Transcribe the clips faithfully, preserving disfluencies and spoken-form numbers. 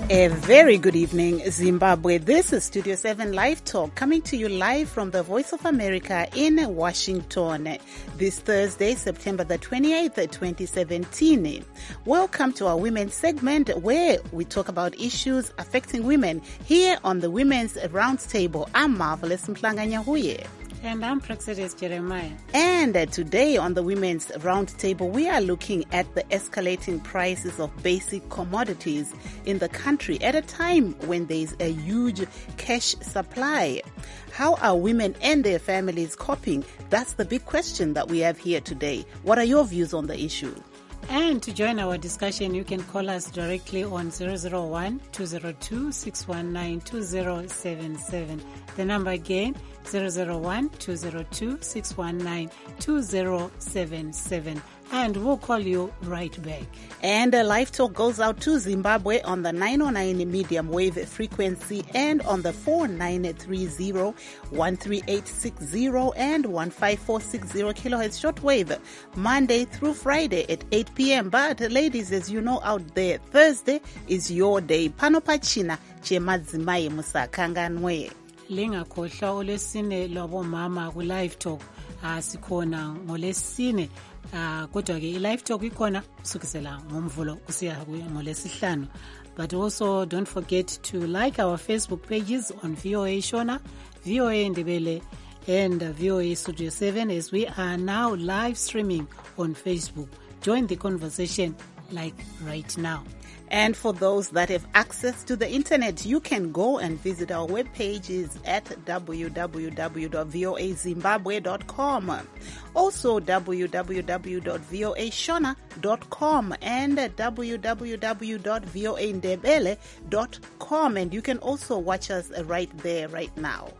A very good evening, Zimbabwe. This is Studio seven Live Talk, coming to you live from the Voice of America in Washington. This Thursday, September the twenty-eighth, twenty seventeen. Welcome to our women's segment, where we talk about issues affecting women here on the Women's Roundtable. I'm Marvelous Mhlanga-Nyahuye. And I'm Praxedis Jeremiah. And uh, today on the Women's Roundtable, we are looking at the escalating prices of basic commodities in the country at a time when there's a huge cash supply. How are women and their families coping? That's the big question that we have here today. What are your views on the issue? And to join our discussion, you can call us directly on zero zero one, two zero two, six one nine, two zero seven seven. The number again, zero zero one, two zero two, six one nine, two zero seven seven. And we'll call you right back. And uh, Live Talk goes out to Zimbabwe on the nine oh nine medium wave frequency and on the four nine three zero, one three eight six zero and one five four six zero kilohertz shortwave, Monday through Friday at eight p.m. But ladies, as you know out there, Thursday is your day. Pano pachina chemadzimai musakanganwe. Lingakhohlwa olesine lwabomama ku Live Talk asikhona ngolesine. Uh, kodwa ke i-Live Talk ikhona kusukisela ngomvulo kusiya ngolesihlanu. But also don't forget to like our Facebook pages on V O A Shona, V O A Ndebele, and uh, V O A Studio seven, as we are now live streaming on Facebook. Join the conversation like right now. And for those that have access to the internet, you can go and visit our web pages at w w w dot v o a zimbabwe dot com, also w w w dot v o a shona dot com and w w w dot v o a ndebele dot com. And you can also watch us right there, right now.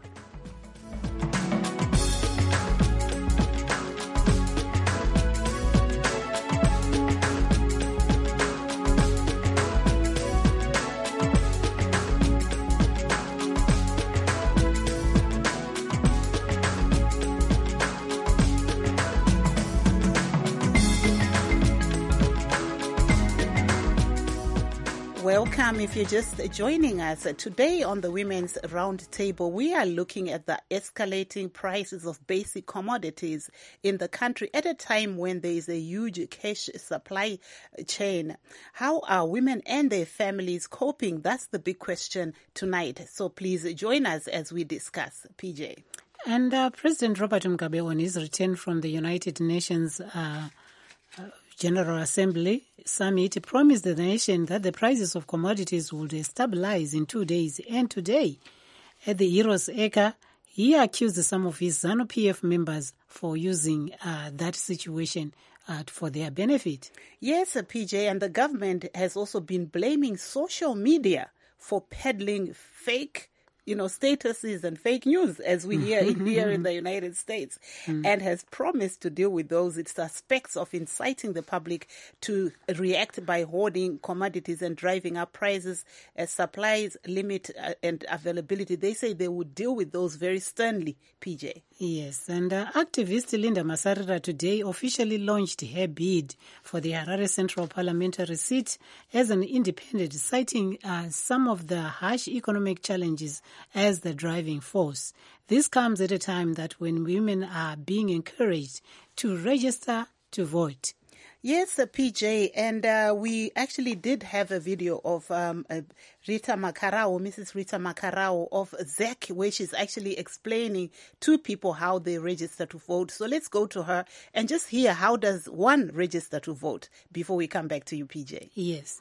Welcome if you're just joining us. Today on the Women's Roundtable, we are looking at the escalating prices of basic commodities in the country at a time when there is a huge cash supply chain. How are women and their families coping? That's the big question tonight. So please join us as we discuss. P J. And uh, President Robert Mugabe, on his return from the United Nations uh, uh, General Assembly Summit, promised the nation that the prices of commodities would stabilize in two days. And today, at the Heroes Acre, he accused some of his ZANU-P F members for using uh, that situation uh, for their benefit. Yes, P J, and the government has also been blaming social media for peddling fake you know, statuses and fake news, as we hear here in the United States, mm. and has promised to deal with those it suspects of inciting the public to react by hoarding commodities and driving up prices as supplies limit uh, and availability. They say they would deal with those very sternly, P J. Yes, and uh, activist Linda Masarira today officially launched her bid for the Harare Central Parliamentary seat as an independent, citing uh, some of the harsh economic challenges as the driving force. This comes at a time that when women are being encouraged to register to vote. Yes, uh, P J, and uh, we actually did have a video of um, uh, Rita Makarao, Missus Rita Makarao of Z E C, where she's actually explaining to people how they register to vote. So let's go to her and just hear how does one register to vote before we come back to you, P J. Yes.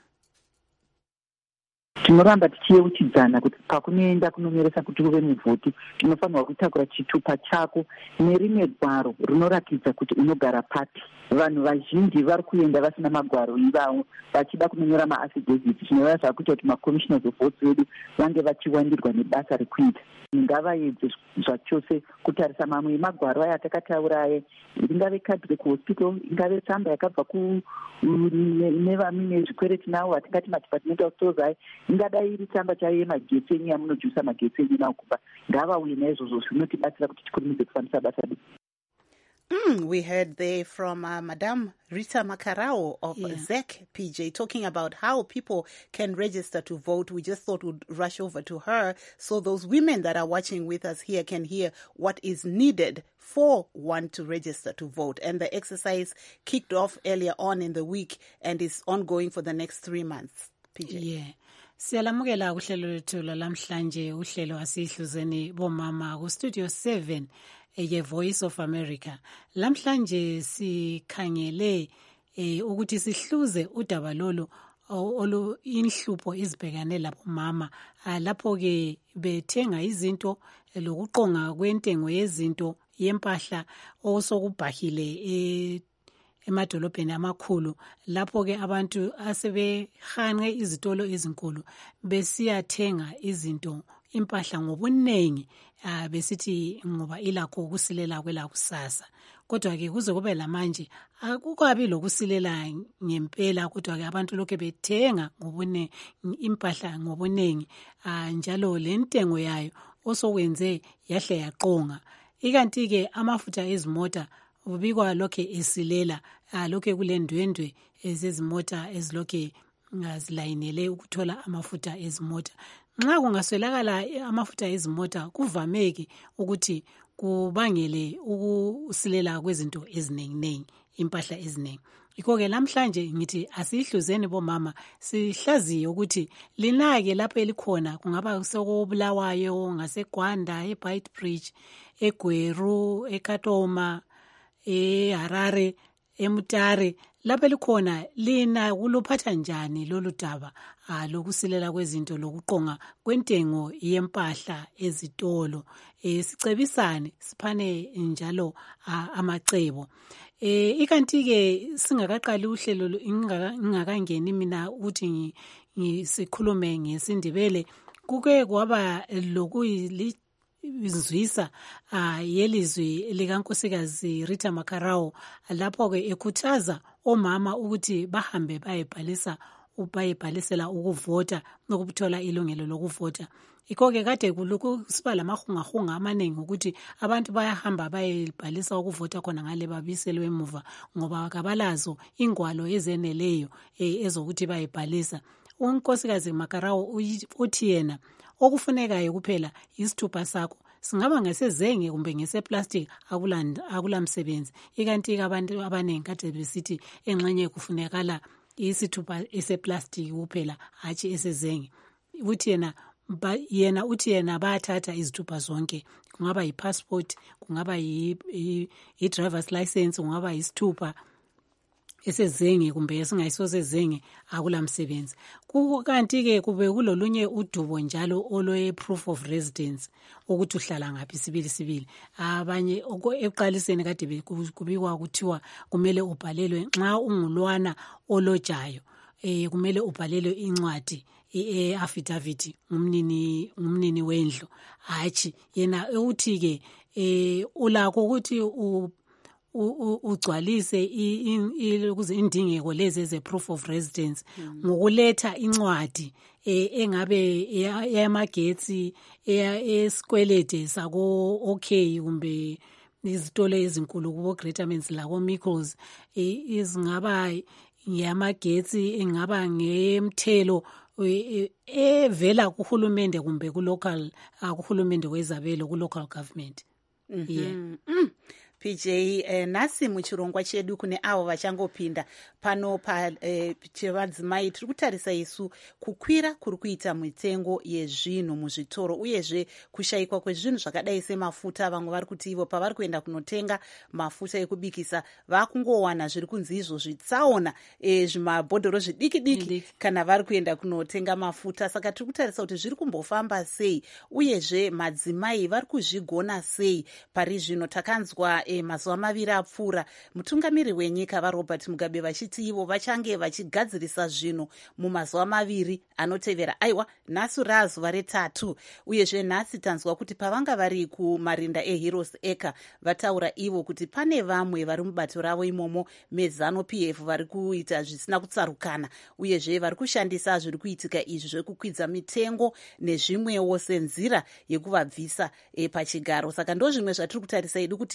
tinoramba tichiyeuchidzana kuti pakunoenda kunonyoresa kuti uve muvhoti unofanirwa kutakura chitupa chako nerimwe gwaro rinoratidza kuti unogara pati. Vanhu vazhinji vari kuenda vasina magwaro ivavo vachida kunonyora maaffidavit, zvinoreva zvakuita kuti macommissioners of votes vedu vange vachiwandirwa nebasa rekuita. Ngavaedze zvachose kutarisa mamwe emagwaro aya atakataura aya, ringave kadhi rekuhospital, ingave tsamba yakabva nevamine zvikwereti tinavo vatingati madepartmental stores aya, ingadai iri tsamba chaiyo yemagetsi enyu yamunojusa magetsi enyu nawo kupa. Ngavauye naizvozvo zvinotibatsira kuti tikurumidze kufambisa basa redu. Mm, we heard there from uh, Madame Rita Makarao of Yeah. Z E C, P J, talking about how people can register to vote. We just thought we'd rush over to her so those women that are watching with us here can hear what is needed for one to register to vote. And the exercise kicked off earlier on in the week and is ongoing for the next three months. P J. Yeah. Siyalamukela uhlelo lethu lamhlanje uhlelo asihluzeni bomama ku Studio seven ye Voice of America. Lamhlanje sikhangele eh, ukuthi sihluze udaba lolu olu inhlupho izibhekane labomama lapho ke bethenga izinto lokuqonga kwentengo yezinto yempahla osokubhahile e emadolobheni amakhulu lapho ke abantu asebehanqe izitolo ezinkulu besiyathenga izinto impahla ngobunengi uh, besithi ngoba ilakho ukusilela kwelakusasa kodwa ke kuze kube lamanje akukabi lokusilela ngempela kodwa ke abantu lokho bethenga ngobunengi impahla ngobunengi uh, njalo lentengo yayo osokwenze yahle yaqonga ikanti ke amafutha ezimota ubikwa lokhe esilela lokhe kulendwendwe ezezimota ezilokhe zilayinele ukuthola amafutha ezimota nxa kungaswelakala amafutha ezimota kuvameke ukuthi kubangele ukusilela kwezinto ezinenginengi impahla eziningi yikho ke namhlanje ngithi asihluzeni bomama sihlaziye ukuthi linake lapho elikhona kungaba sekobulawayo ngaseGwanda eBeitbridge eGweru eKatoma eHarare eMutare lapho elikhona lina kuluphatha njani lolu daba lokusilela kwezinto lokuqonga kwentengo yempahla ezitolo e, sicebisane siphane njalo amacebo e, ikanti ke singakaqali uhlelo ingakangeni mina ukuthi ngisikhulume ngesindebele kuke kwaba lokuyili izwisa uh, yelizwi likankosikazi Rita Makarao lapho ke ekhuthaza omama ukuthi bahambe bayebhalisa bayebhalisela ukuvota nokuthola ilungelo lokuvota ikho ke kade kuloko siba lamahungahunga amaningi ukuthi abantu bayahamba bayebhalisa ukuvota khona ngale babiselwe emuva ngoba kabalazo ingwalo ezeneleyo eh, ezokuthi bayebhalisa unkosikazi Makarao uthi yena okufunekayo kuphela isithupha sakho singaba ngesezenge kumbe ngeseplastic akulanda akulamsebenzi ikanti abantu abanengi kade besithi enxenye kufunekala isithupha eseplastic kuphela hathi esezenge uthi yena ba yena uthi yena bayathatha izithupha zonke kungaba yipassport kungaba yi, yi, yi driver's license kungaba yisithupha esezenge kumbe esingayisoze zenge akulamsebenzi kanti ke kube kulolunye udubo njalo oloye proof of residence ukuthi uhlala ngaphi sibili sibili abanye eqaliseni kade kubikwa kuthiwa kumele ubhalelwe nxa ungulwana olojayo eh kumele ubhalelwe incwadi e-affidavit ngumnini ngumnini wendlu hathi yena uthi ke eh ulakho ukuthi u ugcwalise ukuze indingeko lezi ze proof of residence ngokuletha incwadi engabe yamagetsi esikwelede sako okay kumbe izitolo ezinkulu kubo Greatermans la ko Mikkels izingaba yamagetsi engaba ngemthelo evela kuhulumende kumbe ku local kuhulumende wezabelo ku local government. Mm-hmm. Yeah. Mm. P J eh, nasi muchirongwa chedu kune avo vachangopinda pano pa eh, chevadzimai tiri kutarisa isu kukwira kuri kuita mitengo yezvinhu muzvitoro uyezve kushayikwa kwezvinhu zvakadai semafuta vamwe vari kuti ivo pavari kuenda kunotenga mafuta ekubikisa vakungowana zviri kunzi izvo zvitsaona eh, zvimabhodhoro zvidiki diki kana vari kuenda kunotenga mafuta saka tiri kutarisa kuti zviri kumbofamba sei uyezve madzimai vari kuzvigona sei pari zvino takanzwa E, mazuva maviri apfuura mutungamiri wenyika vaRobert Mugabe vachiti ivo vachange vachigadzirisa zvinhu mumazuva maviri anotevera aiwa nhasi razuva retatu uyezve nhasi tanzwa kuti pavanga vari kumarinda eHeroes Acre vataura ivo kuti pane vamwe vari mubato ravo imomo mezano P F vari kuita zvisina kutsarukana uyezve vari kushandisa zviri kuitika izvi zvekukwidza mitengo nezvimwewo senzira yekuvabvisa e, pachigaro saka ndo zvimwe zvatiri kutarisa edu kuti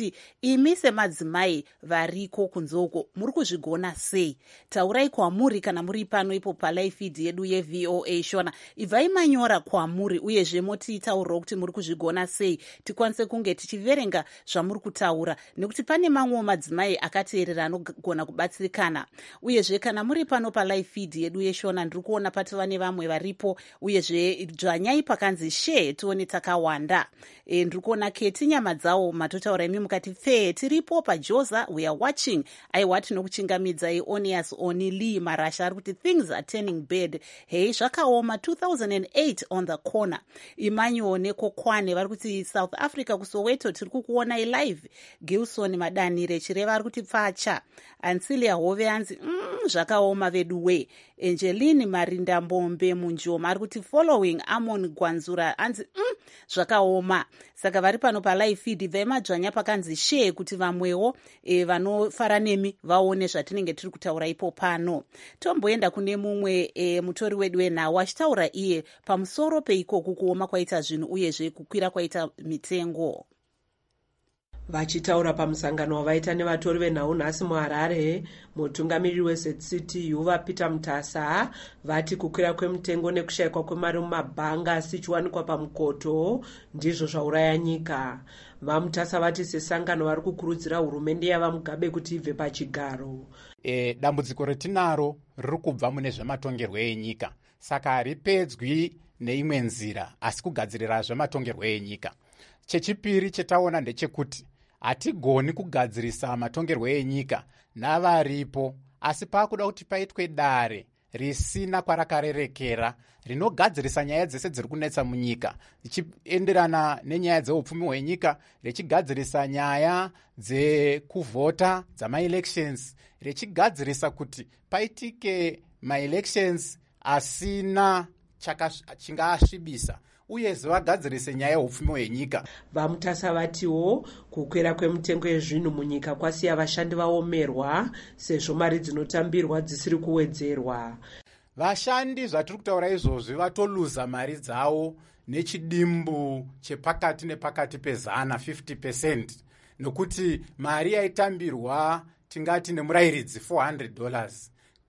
imi semadzimai variko kunzoko muri kuzvigona sei? Taurai kwamuri kana muri pano ipo palive feed yedu yeV O A Shona. Ibvai manyora kwamuri uyezve motitaurawo kuti muri kuzvigona sei, tikwanise kunge tichiverenga zvamuri kutaura, nekuti pane mamwewo madzimai akateerera anogona kubatsirikana. Uyezve kana muri pano palive feed yedu yeShona, ndiri kuona patova nevamwe varipo, uyezve dzvanyai pakanzi share tione takawanda. E, ndiri kuona Keti nyama dzawo matotaura imi mukati fe tiripo paJoza we are watching. Aiwa tinokuchingamidzai Onias Oni Lee Marasha ari kuti things are turning bad. Hey zvakaoma two thousand eight on the corner. Imanyo nekokwane vari kuti South Africa kuSoweto tiri kukuonai live. Gilson Madanire chireva ari kuti pfacha. Ansilia Hove anzi mm, zvakaoma vedu we. Angeline Marinda Mbombe Munjoma ari kuti following Amon Gwanzura anzi mm, zvakaoma. Saka vari pano palive feed vemadzvanya pakanzi share kuti vamwewo e, vanofara nemi vaone zvatinenge tiri kutaura ipo pano. Tomboenda kune mumwe e, mutori wedu wenhau achitaura iye pamusoro peikoku kuoma kwaita zvinhu uyezve kukwira kwaita mitengo. Vachitaura pamusangano wavaita nevatori venhau nhasi muHarare, mutungamiriri weZ C T U vaPeter Mutasa vati kukwira kwemitengo nekushayikwa kwemari mumabhanga asichiwanikwa pamukoto ndizvo zvauraya nyika. VaMutasa vati sesangano vari kukurudzira hurumende yavaMugabe kuti ibve pachigaro. E, dambudziko retinaro riri kubva mune zvematongerwo enyika, saka haripedzwi neimwe nzira asi kugadzirira zvematongerwo enyika. Chechipiri chetaona ndechekuti hatigoni kugadzirisa matongerwo enyika navaripo, asi pakuda kuti paitwe dare risina kwarakarerekera rinogadzirisa nyaya dzese dziri kunetsa munyika, ichienderana nenyaya dzeupfumi hwenyika, richigadzirisa nyaya dzekuvhota dzamaelections, richigadzirisa kuti paitike maelections asina chingaasvibisa, uyezve vagadzirise nyaya yeupfumi hwenyika. VaMutasa vatiwo kukwira kwemitengo yezvinhu munyika kwasiya vashandi vaomerwa sezvo mari dzinotambirwa dzisiri kuwedzerwa. Vashandi zvatiri kutaura izvozvi vatoluza mari dzavo nechidimbu chepakati nepakati pezana fifty percent, nokuti mari yaitambirwa tingati nemurayiridzi four hundred dollars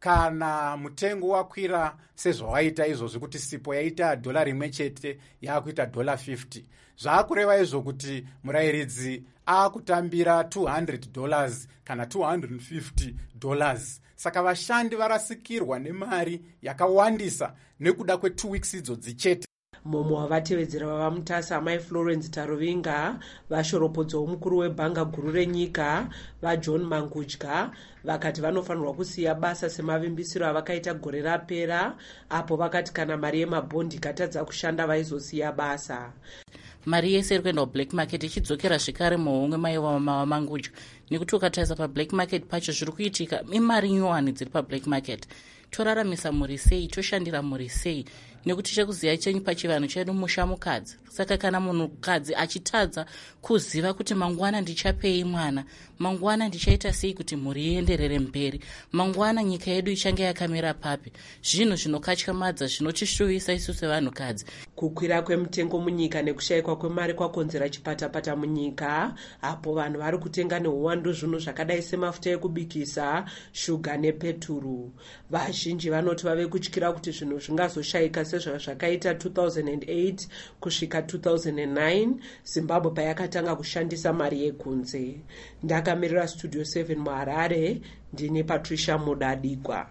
kana mutengo wakwira sezvawaita izvozvi kuti sipo yaita dola rimwe chete yakuita dola fifty, zvaakureva izvo kuti murayiridzi akutambira two hundred dollars kana two hundred fifty dollars. Saka vashandi varasikirwa nemari yakawandisa nekuda kwe two weeks idzo dzichete. Mumwe wavatevedzera vavaMutasa Mai Florence Tarovinga vashoropodzawo mukuru webhanga guru renyika vaJohn Mangudya vakati vanofanirwa kusiya basa semavimbisiro avakaita gore rapera, apo vakati kana mari yemabhondi ikatadza kushanda vaizosiya basa. Mari yese iri kuenda kublack market ichidzokera zvekare muhomwe maiva Mangudya, nekuti ukatarisa pablack market pacho zviri kuitika imari nyowani dziri pablack market. Toraramisa muri sei, toshandira muri sei, nekuti chekuziva chenyu pachivanhu chedu musha mukadzi. Saka kana munhukadzi achitadza kuziva kuti mangwana ndichapei mwana, mangwana ndichaita sei kuti mhuri ienderere mberi, mangwana nyika yedu ichange yakamira papi, zvinhu zvinokatyamadza zvinotishuvisa isu sevanhukadzi. Kukwira kwemitengo munyika nekushayikwa kwemari kwakonzera chipatapata munyika, apo vanhu vari kutenga neuwandu zvinhu zvakadai semafuta ekubikisa, shuga nepeturu. Vazhinji vanoti vave kutyira kuti zvinhu zvingazoshayika sezvazvakaita two thousand eight kusvika two thousand nine Zimbabwe payakatanga kushandisa mari yekunze. Ndakamirira Studio seven muHarare, ndine Patricia Mudadikwa.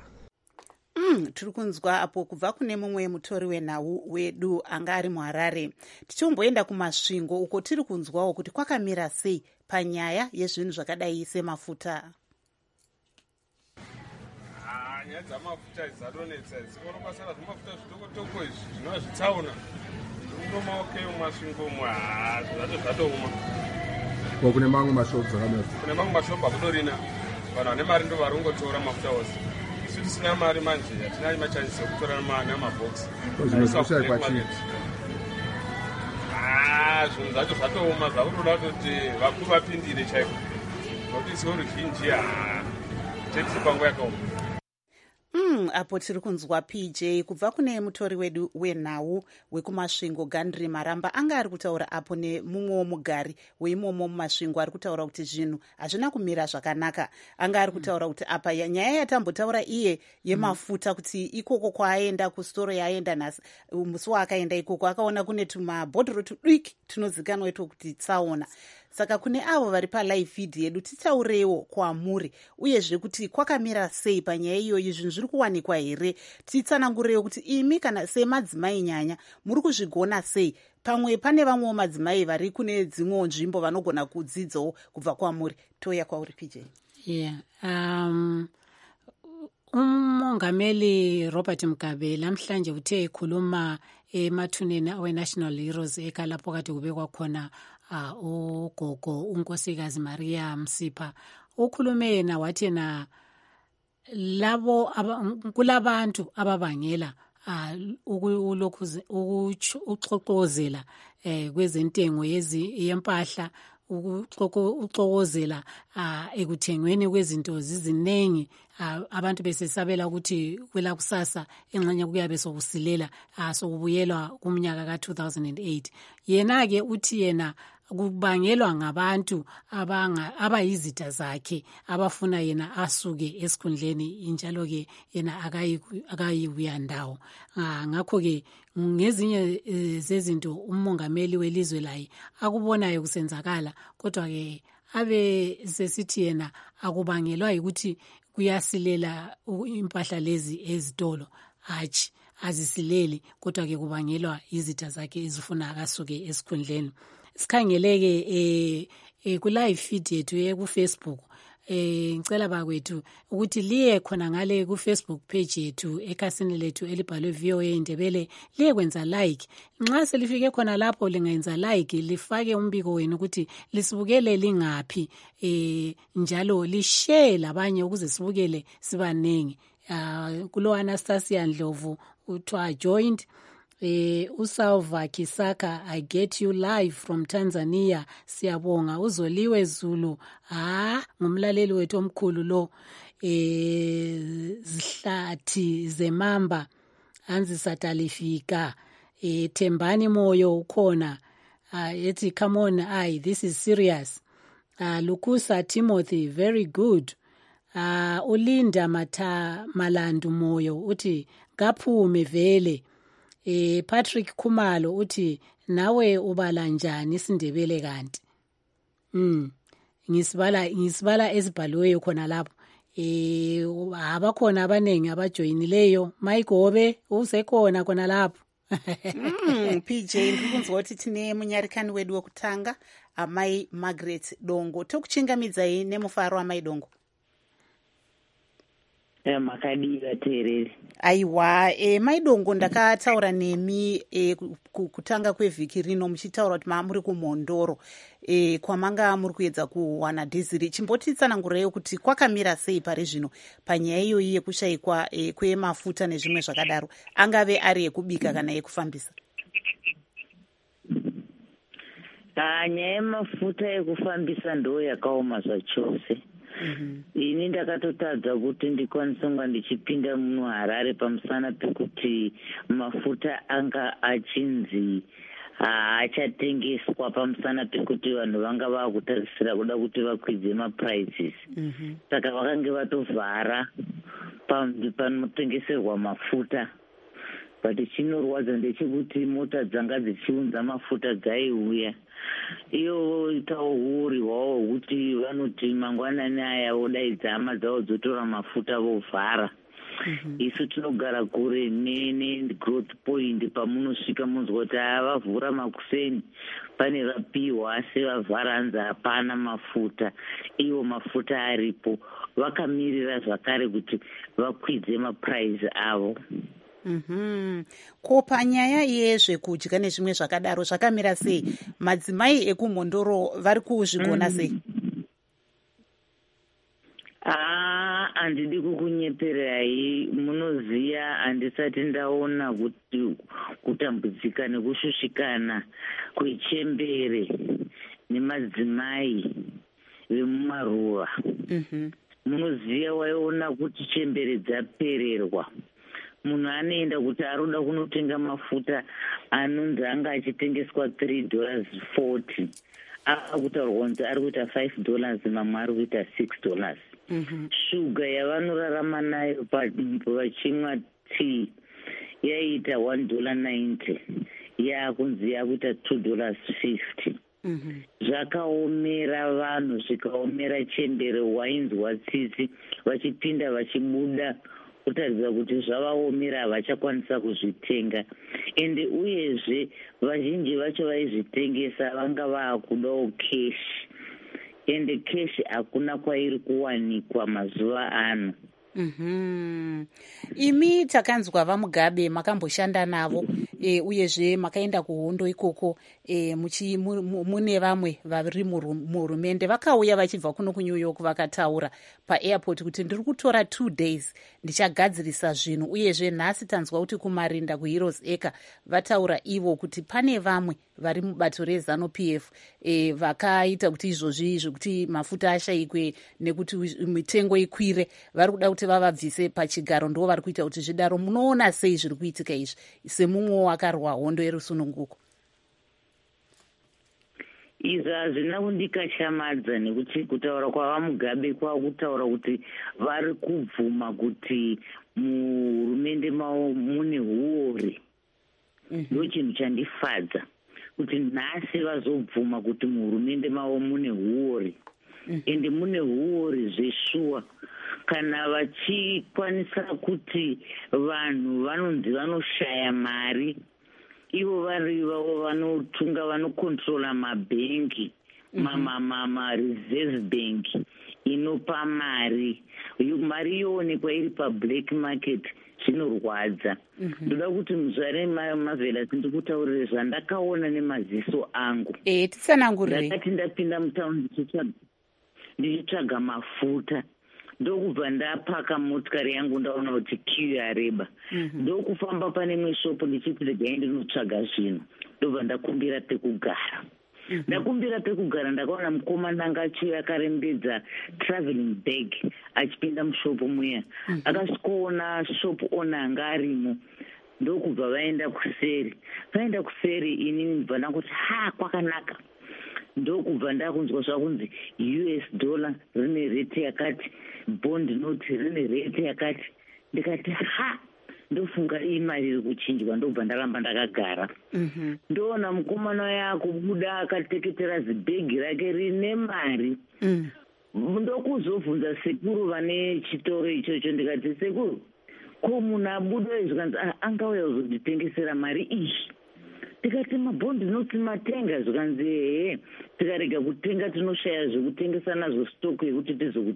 Mm, tiri kunzwa apo kubva kune mumwe mutori wenhau wedu anga ari muHarare. Tichomboenda kumasvingo uko tiri kunzwawo kuti kwakamira sei panyaya yezvinhu zvakadai semafuta. Nyaya dzamafuta dzadonetsa dzikoro kwasara zvemafuta zvitokotoko izvi zvinova zvitsaona zvirikutomaokeyo mumasvingomo zvato zvatouma. Ko kune mamwe mashopu zvakamira? Kune mamwe mashopu akudorina, vanhu vane mari ndo vari kungotora mafuta ose. Isu tisina mari manje hatina machanisi ekutora namabhokisi. Zvinoshayikwa chii? Zvinhu zvacho zvatouma zvakutoda kuti vakuru vapindire chaiko, nokuti isu ruzhinji haa chetisi panguva yakaoma. Mm, mm, apo tiri kunzwa P J kubva kune mutori wedu wenhau wekumasvingo Gandri Maramba anga ari kutaura apo nemumwewo mugari weimomo mumasvingo ari kutaura kuti zvinhu hazvina kumira zvakanaka. Anga ari kutaura kuti apa nyaya yatambotaura iye yemafuta kuti ikoko kwaaenda kusitoro yaaenda nhasi musi waakaenda ikoko akaona kune tumabhodhoro tudiki tunozikanwa ito kuti tsaona. Saka kune avo vari palive feed yedu titaurewo kwamuri uyezve kuti kwakamira sei panyaya iyoyi, zvinhu zviri kuwanikwa here, titsanangurewo kuti imi kana semadzimai nyanya muri kuzvigona sei. Pamwe pane vamwewo madzimai vari kune dzimwewo nzvimbo vanogona kudzidzawo kubva kwamuri. Toya kwauri P J. Yeah. Um, umongameli Robert Mugabe lamhlanje uthe ekhuluma emathuneni awe-National Heroes ekalapho kade kubekwa khona uh, ugogo unkosikazi Maria Msipha. Ukhulume yena wathi na labo kulabantu ababangela ukuxoxozela kwezentengo yempahla, ukuxokozela ekuthengweni kwezinto zizinengi, abantu besesabela ukuthi kwela kusasa enxenye kuyabe sokusilela sokubuyelwa kumnyaka ka two thousand eight. Yena ke uthi yena kubangelwa ngabantu abanga abayizitha zakhe abafuna yena asuke esikhundleni, njalo ke yena akayibuya ndawo. Ngakho ke ngezinye zezinto umongameli welizwe laye akubonayo kusenzakala, kodwa ke abe sesithi yena akubangelwa ukuthi kuyasilela impahla lezi ezitolo, hatshi azisileli, kodwa ke kubangelwa izitha zakhe ezifuna akasuke esikhundleni. Sikhangeleke eh, eh ku live feed yethu ku Facebook, eh ngicela bakwethu ukuthi liye khona ngale ku Facebook page yethu ekhasini lethu elibhalwe V O A Indebele, liye kwenza like. Nxa selifike khona lapho lingenza like, lifake umbiko wenu ukuthi lisibukele lingaphi, eh njalo li share labanye ukuze sibukele sibanengi. Uh, kulo Anastasia Ndlovu uthiwa joined. Eh uSalva Kisaka, I get you live from Tanzania. Siyabonga. Uzoliwe Zulu, ah ngumlaleli wethu omkhulu lo. Eh Zihlathi Zemamba anzi satalifika. Eh Thembani Moyo ukhona. Ah ethi come on, I this is serious. Ah Lukusa Timothy, very good. Ah Ulinda Mata Malandu Moyo uthi ngaphume vele. Eh Patrick Khumalo uthi nawe ubala njani isindebele kanti? Mm ngisibala ngisibala ezibhaliweyo khona lapho. Eh abakhona abanengi abajoyinileyo. Mayigobe usekhona khona lapho. mm, P J ndikunzwa kuti tine munyarikani wedu wekutanga amai Margaret Dongo. Tokuchingamidzai nemufaro amai Dongo. Makadira tereri. Aiwa, e, Maidongo ndakataura nemi e, kutanga kwevhiki rino muchitaura kuti muri kumhondoro e, kwamanga muri kuedza kuwana dhiziri. Chimbotitsanangureyo kuti kwakamira sei pari zvino panyaya iyoyi yekushayikwa e, kwemafuta nezvimwe zvakadaro, angave ari ekubika kana ekufambisa? Nyaya yemafuta ekufambisa ndo yakaoma zvachose. Mm-hmm. Ini ndakatotadza kuti ndikwanise kunga ndichipinda muno Harare pamusana pekuti mafuta anga achinzi haachatengeswa, pamusana pekuti vanhu vanga vaakutarisira kuda kuti vakwidze maprices. Mm-hmm. Saka vakange vatovhara panotengeserwa mafuta. But chinorwadza ndechekuti mota dzanga dzichiunza mafuta dzaiuya, iyo tauri wao kuti vanoti mangwanani aya vodaidza hama dzavo dzotora mafuta vovhara. Mm-hmm. Isu tinogara kure negrowth point, pamunosvika munzwa kuti vavhura makuseni pane vapiwa asi vavhara hanzi hapana mafuta, iwo mafuta aripo, vakamirira zvakare kuti vakwidze maprice avo. Mm-hmm. Ko panyaya yezvekudya nezvimwe zvakadaro zvakamira sei? Madzimai ekumhondoro vari kuzvigona sei? Mm. Ah, handidi kukunyeperai, munoziya handisati ndaona kuti kutambudzika nekushushikana kwechembere nemadzimai vemumaruva. Mm-hmm. munoziva waiona kuti chembere dzapererwa, munhu anoenda kuti aroda kunotenga mafuta anonzi anga achitengeswa three dollars forty, akutaurwa kunzi ari kuita five dollars, mamwe ari kuita six dollars. Shuga yavanorarama nayo vachimwa tea yaita one dollar ninety, yakunzi yakuita two dollars fifty. Zvakaomera vanhu, zvikaomera chembere, wainzwa tsitsi vachipinda vachibuda kutaridza kuti zvavaomera, havachakwanisa kuzvitenga. Ende uyezve vazhinji vacho vaizvitengesa vanga vaakudawo keshi, ende keshi hakuna kwairi kuwanikwa mazuva ano. Mm-hmm. Imi takanzwa vaMugabe makamboshanda navo, e, uyezve makaenda kuhondo ikoko, e, muchi, mu, mune vamwe vari muhurumende vakauya vachibva kuno kuNew York vakataura paairport kuti ndiri kutora two days ndichagadzirisa zvinhu, uyezve nhasi tanzwa kuti kumarinda kuHeroes Acre vataura ivo kuti pane vamwe vari mubato reZANU-P F e, vakaita kuti izvozvi zvekuti mafuta ashayikwe nekuti mitengo ikwire vari kuda kuti vavabvise pachigaro, ndo vari kuita kuti zvidaro. Munoona sei zviri kuitika izvi semumwe wakarwa hondo yerusununguko? Izvi hazvina kundikashamadza, nekuti kutaura kwavaMugabe kwakutaura kuti vari kubvuma kuti muhurumende mavo mune huori. Ndo chinhu chandifadza kuti nhasi vazobvuma kuti muhurumende mavo mune huori, ende mune huori zveshuwa. Kana vachikwanisa kuti vanhu vanonzi vanoshaya mari, ivo vari vavo vanotunga, vanokontrola mabhengi, ma-reserve bank inopa mari, mari yoonekwa iri pablack market, zvinorwadza. Ndoda kuti muzvare Marvelous ndikutaurire zvandakaona nemaziso angu. Eh, titsanangurire. Ndakati ndapinda mutaundi ndichitsvaga mafuta, ndokubva ndapaka motikari yangu ndaona kuti kiu yareba. Ndokufamba pane imwe shopu ndichiti regai ndinotsvaga zvinhu, ndobva ndakumbira pekugara. Ndakumbira pekugara ndakaona mukomana anga achiuya akarembedza traveling bag achipinda mushopu muya. Akasvikoona shopu ona anga arimo, ndokubva vaenda kuseri. Vaenda kuseri inini ndibva ndakuti ha kwakanaka. Ndokubva ndakunzwa zvakunzi U S dollar rine rate yakati, bond note rine rate yakati. Ndikati ha, ndofunga imari iri kuchinjwa, ndobva ndaramba ndakagara. Ndoona mukomana yakubuda akateketera zibhegi rake rine mari. Ndokuzobvunza sekuru vane chitoro ichocho, ndikati sekuru, ko munhu abuda izvikanzi angauya kuzonditengesera mari iyi? Tikati mabhondi noti matenga, zvikanzi hehe, tikarega kutenga tinoshaya zvekutengesa nazvo stoko yekuti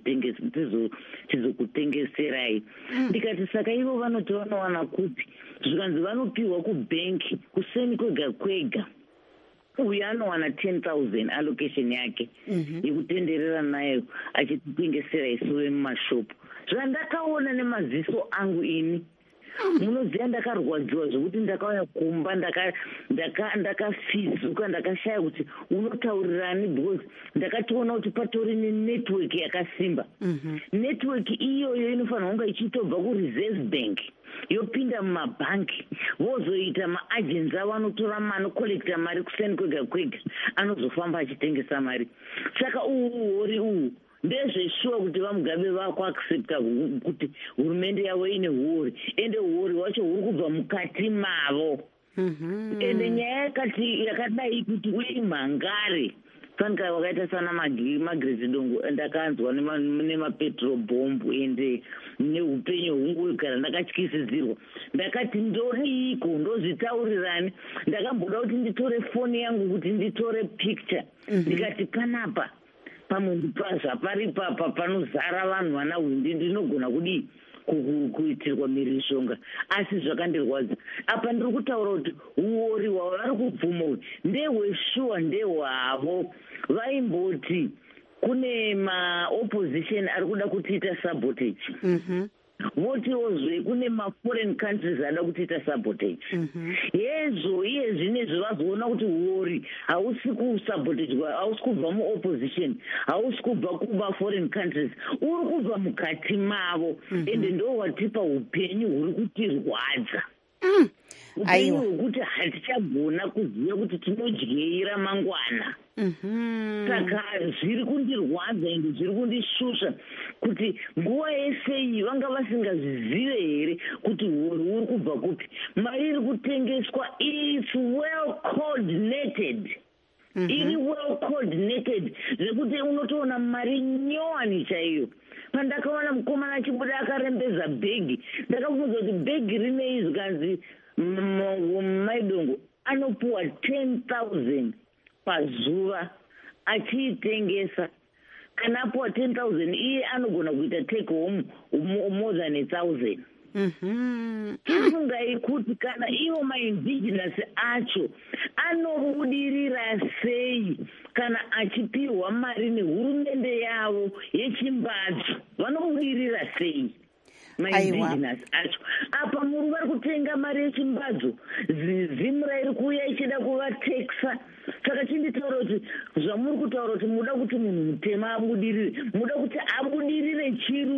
tizokutengeserai. Ndikati saka ivo vanoti vanowana kupi? Zvikanzi vanopiwa kubhenki kuseni kwega kwega. Uyu anowana ten thousand allocation yake yekutenderera nayo achititengesera isuwe mumashopu. Zvandakaona nemaziso angu ini, munoziva ndakarwadziwa zvekuti ndakauya kumba ndakafizuka, ndakashaya kuti unotaurirani, because ndakationa kuti patori nenetwork yakasimba. Network iyoyo inofanira kunge ichitobva kureserve bank yopinda mumabhanki, vozoita maagenzi avo anotora mari, anokolekta mari kuseni kwega kwega, anozofamba achitengesa mari. Saka uhu hori uhu ndezveshuwa kuti vaMugabe vakuaccepta kuti hurumende yavo ine huori, ende huori wacho huri kubva mukati mavo. Ende nyaya yakati yakadai kuti uri mhangare, fanika wakaita sana Magreti Dongo, ndakanzwa nemapetrol bomb ende neupenyu hungu gara ndakatyisidzirwa. Ndakati ndoriko, ndozvitaurirani. Ndakamboda kuti nditore foni yangu kuti nditore picture. Ndikati panapa pamundipazva pari papa panozara vanhu vana hwindi, ndinogona kudii kuitirwa mhirizhonga, asi zvakandirwadza. Apa ndiri kutaura kuti uori hwavo vari kubvuma uyu ndehweshuwa, ndehwavo. Vaimboti kune maopposition ari kuda kutiita sabotage. votiwozve kune maforeign countries ada kutiita sabotage hezvo iye zvinezvo vazoona kuti wori hausi kusabotagwa, hausi kubva muopposition, hausi kubva kumaforeign countries, uri kubva mukati mavo ende ndo watipa upenyu huri kutirwadza upenyu hwekuti hatichagona kuziva kuti tinodyira mangwana. Saka zviri kundirwadza ende zviri kundishusha kuti nguva yese iyi vanga vasingazvizive here kuti hori uri kubva kupi. Mari iri kutengeswa its well coordinated, iri well coordinated zvekuti unotoona mari nyowani chaiyo. Pandakaona mukomana achibuda akarembedza bhegi, ndakabvunza kuti bhegi rinei zvikanzi Maidongo anopuwa ten thousand pazuva achiitengesa. Kana apuwa ten thousand iye anogona kuita take home more than a thousand. Chifungai kuti kana iwo maindigenous acho anobudirira sei kana achipiwa mari nehurumende yavo yechimbadzo, vanobudirira sei maindigenous acho? Apa muri vari kutenga mari yechimbadzo, zimura iri kuuya ichida kuvateksa. Saka chinditaura kuti zvamuri kutaura kuti muda kuti munhu mutema abudirire, muda kuti abudirire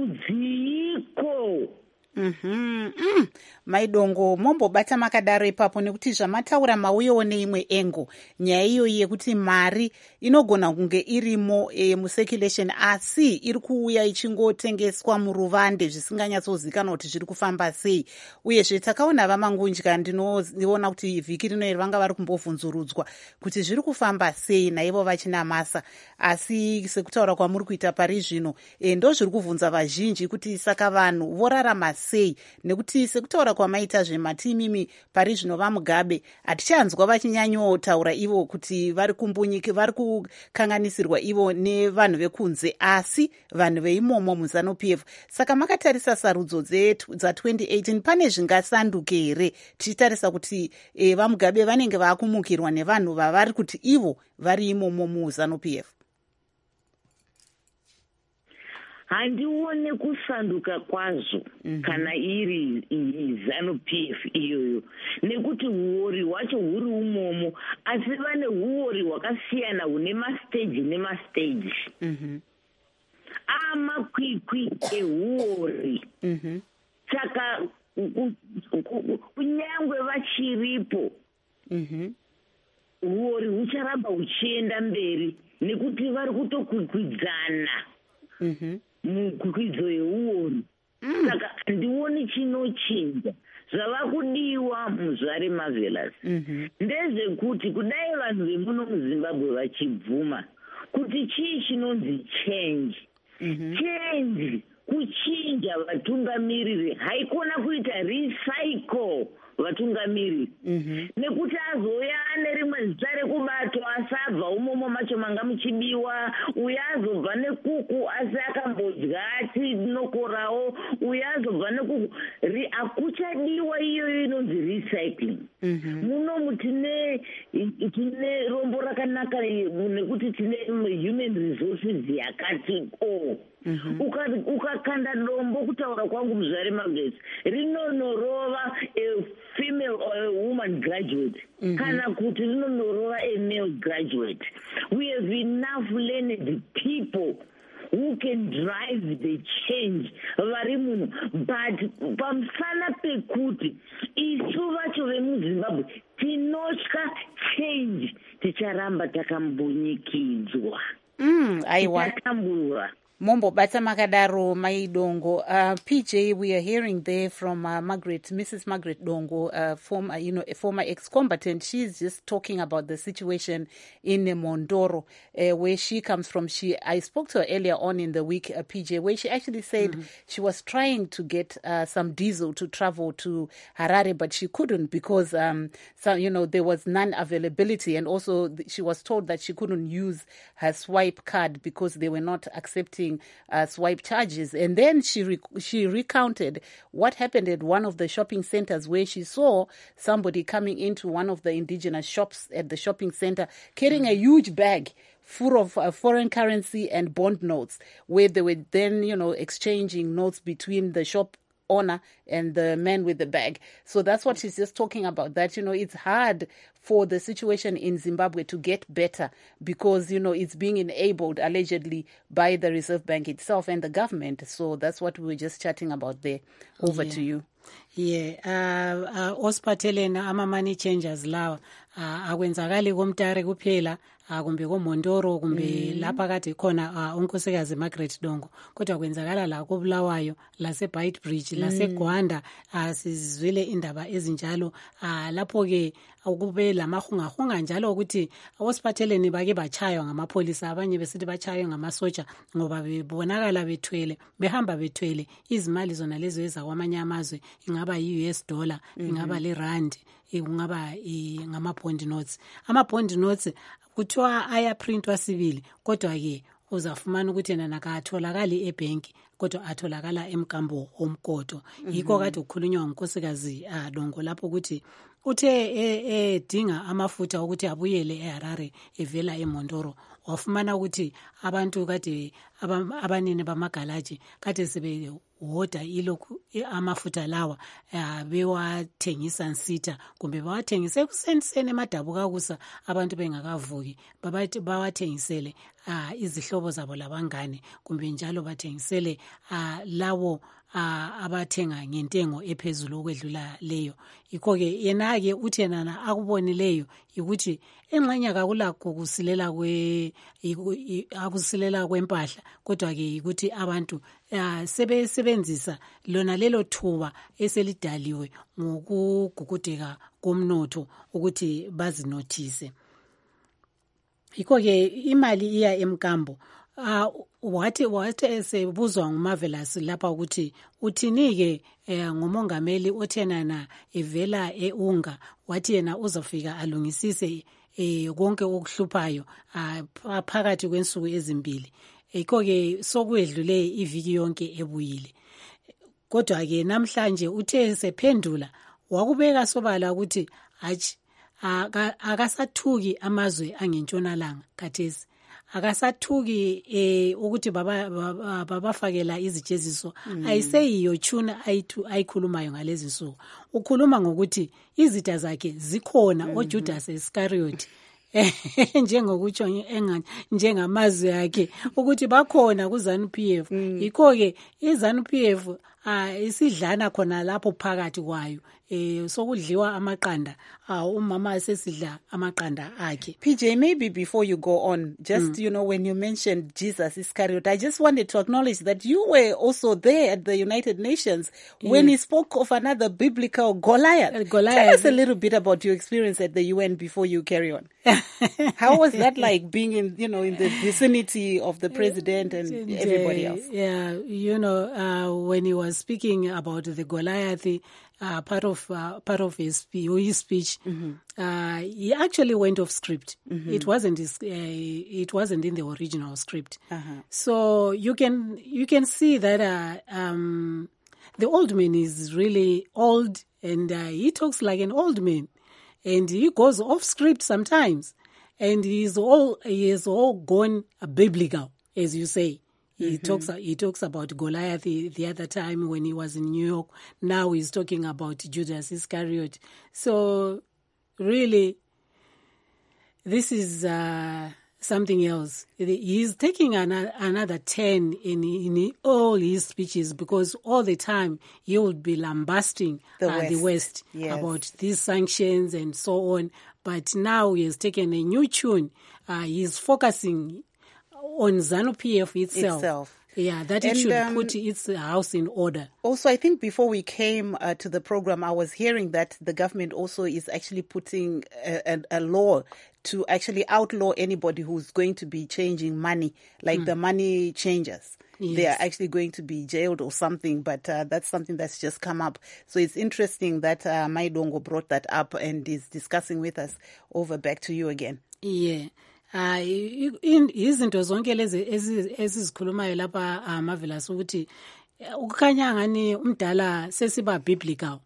chirudziko. Mm-hmm. Mm. Maidongo mombobata makadaro ipapo nekuti zvamataura mauyewo neimwe engo nyaya iyoyi yekuti mari inogona kunge irimo e, mucirculation asi iri kuuya ichingotengeswa muruvande zvisinganyatsozikanwa kuti zviri kufamba sei. Uyezve takaona vamangunja, ndinoona kuti vhiki rino iri vanga vari kumbovhunzurudzwa kuti zviri kufamba sei naivo vachinamasa, asi sekutaura kwamuri kuita pari zvino e, ndo zviri kuvhunza vazhinji kuti saka vanhu vorarama sei, nekuti sekutaura kwamaita zvematimimi pari zvino vamugabe hatichanzwa vachinyanyotaura ivo kuti vari kumbunyiki vari kukanganisirwa ivo nevanhu vekunze asi vanhu veimomo muZANU-P F. Saka makatarisa sarudzo dza twenty eighteen pane zvingasanduke here tichitarisa kuti e, vamugabe vanenge vakumukirwa nevanhu vavari kuti ivo vari imomo muZANU-P F? Handione kusanduka kwazvo mm-hmm. kana iri ZANU-P F iyoyo, nekuti huori hwacho huri umomo, asi vane huori hwakasiyana hune mastage nemastage. mm-hmm. Amakwikwi ehuori. mm-hmm. Saka kunyangwe vachiripo mm-hmm. huori hucharamba huchienda mberi nekuti vari kutokwikwidzana mm-hmm. mukwidzo yeuori. mm. Saka handioni chinochinja. Zvava kudiwa muzvare Marvelous mm-hmm. ndezvekuti kudai vanhu vemuno muZimbabwe vachibvuma kuti chii chinonzi change. mm-hmm. Change kuchinja vatungamiriri, haikona kuita recycle vatungamiriri. mm-hmm. Nekuti azouya ane rimwe zita rekubatwa asabva umomo macho manga muchibiwa, uya azobva nekuku asi akambodya atinokorawo, uya azobva nekuku. Hakuchadiwa iyoyo inonzi recycling. mm-hmm. Munomu tine tine rombo rakanaka nekuti tine human resources yakati o. mm-hmm. Ukakanda dombo, kutaura kwangu muzvare Marvelous, rinonorova a female or a woman graduate. mm-hmm. Kana kuti rinonorova a male graduate. We have enough learned people who can drive the change vari muno, but pamusana pekuti isu vacho vemuZimbabwe tinotya change, ticharamba takambunyikidzwa. mm, aiwa takambura. Mombo bata makadaro Maidongo. Uh, P J, we are hearing there from uh, Margaret, Missus Margaret Dongo, uh, former, you know, a former ex-combatant. She's just talking about the situation in Mondoro, uh, where she comes from. She, I spoke to her earlier on in the week, uh, P J, where she actually said mm-hmm. she was trying to get uh, some diesel to travel to Harare, but she couldn't because, um, so, you know, there was none availability, and also th- she was told that she couldn't use her swipe card because they were not accepting Uh, swipe charges. And then she re- she recounted what happened at one of the shopping centers where she saw somebody coming into one of the indigenous shops at the shopping center carrying a huge bag full of uh, foreign currency and bond notes, where they were then, you know, exchanging notes between the shop owner and the man with the bag. So that's what she's just talking about, that, you know, it's hard for the situation in Zimbabwe to get better because, you know, it's being enabled allegedly by the Reserve Bank itself and the government. So that's what we were just chatting about there. Over yeah. to you. Yeah, uh, uh, osiphathelena ama-money changers lawa uh, akwenzakali komtare kuphela uh, kumbe komondoro kumbe mm. lapha kade khona uh, unkosikazi Margaret Dongo, kodwa kwenzakala la koBulawayo lase-Beitbridge mm. lase-Gwanda uh, sizwile indaba ezinjalo uh, lapho-ke ukube lamahungahunga njalo ukuthi osiphatheleni bake bachaywa ngamapholisa, abanye besithi bachaywe ngamasotsha ngoba bebonakala bethwele behamba bethwele izimali zona lezo ezakwamanye amazwe, ingaba yi-U S dollar mm-hmm. ingaba le-rand, ingaba ngama-bond notes. Ama-bond notes kuthiwa ayaprintwa sibili, kodwa-ke uzafumana ukuthi yena nakatholakali ebhenki kodwa atholakala emkambo omkoto. Yikho kade ukukhulunywa ngunkosikazi uh, Dongo lapho ukuthi uthe edinga e, amafutha ukuthi abuyele eHarare evela eMondoro, wafumana ukuthi abantu kade abanini bamagalaji kade sebe woda ilokhu amafutha lawa uh, bewathengisa nsitha kumbe bawathengise kusensene emadabuka kusa abantu bengakavuki babathi bawathengisele uh, izihlobo zabo labangane kumbe njalo bathengisele uh, lawo uh, abathenga ngentengo ephezulu okwedlula leyo. Yikho-ke yena-ke uthi yena akubonileyo ukuthi engxenya kakulakho kusilela kwe akusilela kwempahla, kodwa-ke ukuthi abantu uh, sebesebenzisa lona lelo thuba eselidaliwe ngokugugudeka komnotho ukuthi bazinothise. Yikho-ke imali iya emkambo. Uh, wathi wathi esebuzwa nguMarvelous lapha ukuthi uthini-ke eh, ngomongameli othenana evela eUnga, wathi yena uzofika alungisise eh, konke okuhluphayo uh, phakathi kwensuku ezimbili. Yikho-ke sokwedlule iviki yonke ebuyile, kodwa-ke namhlanje uthe sephendula wakubeka sobala ukuthi hatshi akasathuki amazwe angentshonalanga khathesi, akasathuki eh ukuthi baba babafakela izijeziso mm. ayiseyiyo tuna ayithi ayikhulumayo ngalezi nsuku. Ukhuluma ngokuthi izitha zakhe zikhona mm-hmm. oJudas Iscariot njengokutsho engani njengamazwi yakhe ukuthi bakhona kuZANU P F. mm. Yikho-ke iZANU P F uh, isidlana khona lapho phakathi kwayo eh sokudliwa amaqanda uh, umama esesidla amaqanda akhe. P J, maybe before you go on, just mm. you know, when you mentioned Jesus Iscariot, I just wanted to acknowledge that you were also there at the United Nations when yes. he spoke of another biblical Goliath. Uh, Goliath. Tell us a little bit about your experience at the U N before you carry on. How was that like, being in, you know, in the vicinity of the president and everybody else? Yeah, you know, uh, when he was speaking about the Goliath, uh, part of uh, part of his, his speech, mm-hmm. uh, he actually went off script. Mm-hmm. It wasn't his, uh, it wasn't in the original script. Uh-huh. So you can you can see that uh, um, the old man is really old, and uh, he talks like an old man, and he goes off script sometimes, and he's all he is all gone biblical, as you say. He mm-hmm. talks he talks about Goliath the, the other time when he was in New York. Now he's talking about Judas Iscariot. So really, this is uh, something else. He's taking another, another ten in, in all his speeches, because all the time he would be lambasting the uh, West, the West yes. about these sanctions and so on. But now he has taken a new tune. Uh, he's focusing on ZANU P F itself. itself. Yeah, that it and, should um, put its house in order. Also, I think before we came uh, to the program, I was hearing that the government also is actually putting a, a, a law to actually outlaw anybody who's going to be changing money, like mm. the money changers. Yes. They are actually going to be jailed or something, but uh, that's something that's just come up. So it's interesting that uh, Maidongo brought that up and is discussing with us. Over, back to you again. Yeah. Uh, in izinto zonke lezi esizikhulumayo lapha Marvelous ukuthi ukukhanya ngani umdala sesiba biblical,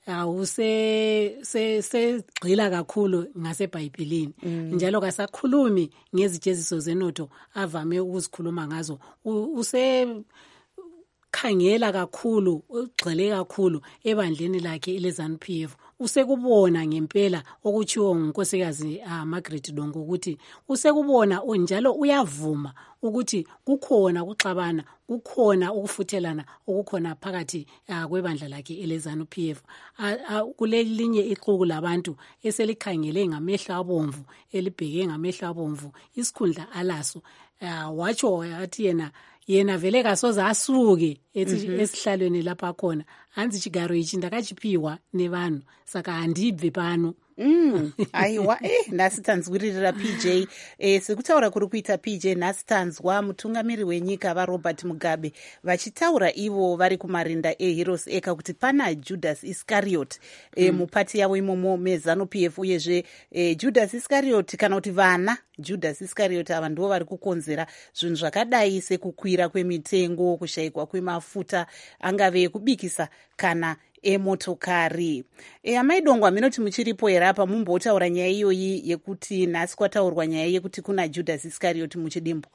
use se segxila kakhulu ngaseBhayibhelini, njalo kasakhulumi ngezijeziso zenotho avame ukuzikhuluma ngazo. Use khangela kakhulu ugxile kakhulu ebandleni lakhe iLezanu P F usekubona ngempela okutshiwo ngunkosikazi uh, Margaret Dongo ukuthi usekubona njalo uyavuma ukuthi kukhona ukuxabana kukhona ukufuthelana okukhona phakathi uh, kwebandla lakhe iLezanu P F uh, uh, kulelinye ixuku labantu eselikhangele ngamehlo abomvu elibheke ngamehlo abomvu isikhundla alaso uh, watsho wathi yena yena vele kasoze asuke ethi mm-hmm. esihlalweni lapha khona hanzi chigaro ichi ndakachipihwa nevanhu saka handibve pano. Mm, aiwa eh nhasi tanzwiririra P J eh sekutaura kuri kuita P J nhasi tanzwa mutungamiri wenyika vaRobert Mugabe vachitaura ivo vari kumarinda eHeroes eka kuti pana Judas Iscariot eh mm. mupati yavo imomo mezanu P F uyezve eh, Judas Iscariot kana kuti vana Judas Iscariot ava ndivo vari kukonzera zvinhu zvakadai sekukwira kwemitengo kushayikwa kwemafuta angave kubikisa kana emotokari. E, amaidongwa minoti muchiripo here apa mumbotaura nyaya iyoyi yekuti nhasi kwataurwa nyaya yekuti kuna Judas Iscariot muchidimbo.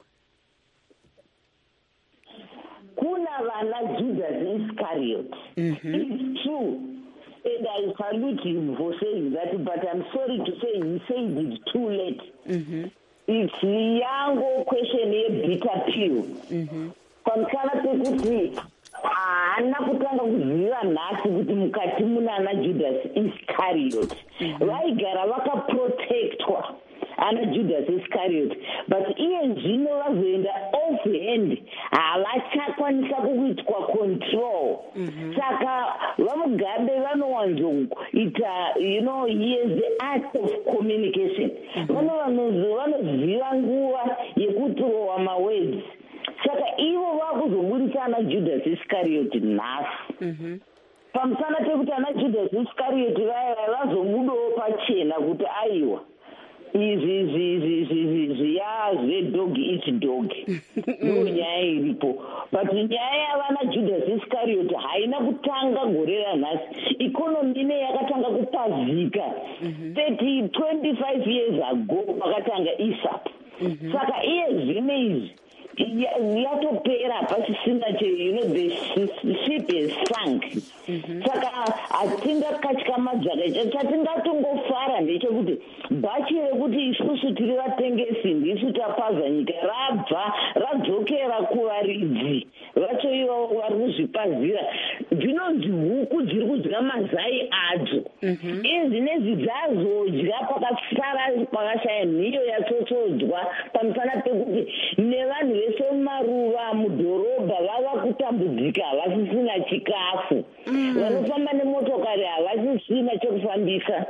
Kuna vana Judas Iscariot. Mm-hmm. It's true. And I salute him for saying that, but I'm sorry to say he said it too late. Mm-hmm. It's the young question a bitter pill. Mm-hmm. Pankana pekuti haana kutanga kuziva nhasi kuti mukati muna ana Judas Iscariot vaigara vakaprotectwa ana Judas Iscariot, but iye zvino vazoenda off hand havachakwanisa kuitwa control. Mm-hmm. Saka vaMugabe vanowanzoita, you know, he has the art of communication. Vano vanoziva nguva yekutirova mawords. Saka ivo vakuzobudisa ana Judas Iscariot nhasi. Mm-hmm. Pamusana pekuti ana Judas Iscariot vaya vazobudawo pachena kuti aiwa izvi izvi zviya zvedog each dog ndiyo nyaya iripo, but nyaya yavana Judas Iscariot haina kutanga gore ranhasi. Ikonomi ine yakatanga kupazika thirty twenty-five years ago pakatanga ISAP. Saka iye zvine izvi yatopera pasisina che, you know, the ship is sunk. Saka hatingakatya madzaka chatingatongofara ndechekuti bhachi rekuti isusu tiri vatengesi ndisu tapaza nyika rabva radzokera kuvaridzi vacho ivo vari kuzvipazira. Dzinonzi huku dziri kudya mazai adzo. Izvi nezvi dzazodya pakasara pakashaya nhiyo yatsotsodwa pamusana pekuti nevanhu vese mumaruva mudhorobha vava kutambudzika havasisina chikafu. Vanofamba nemotokari havasisina chekufambisa.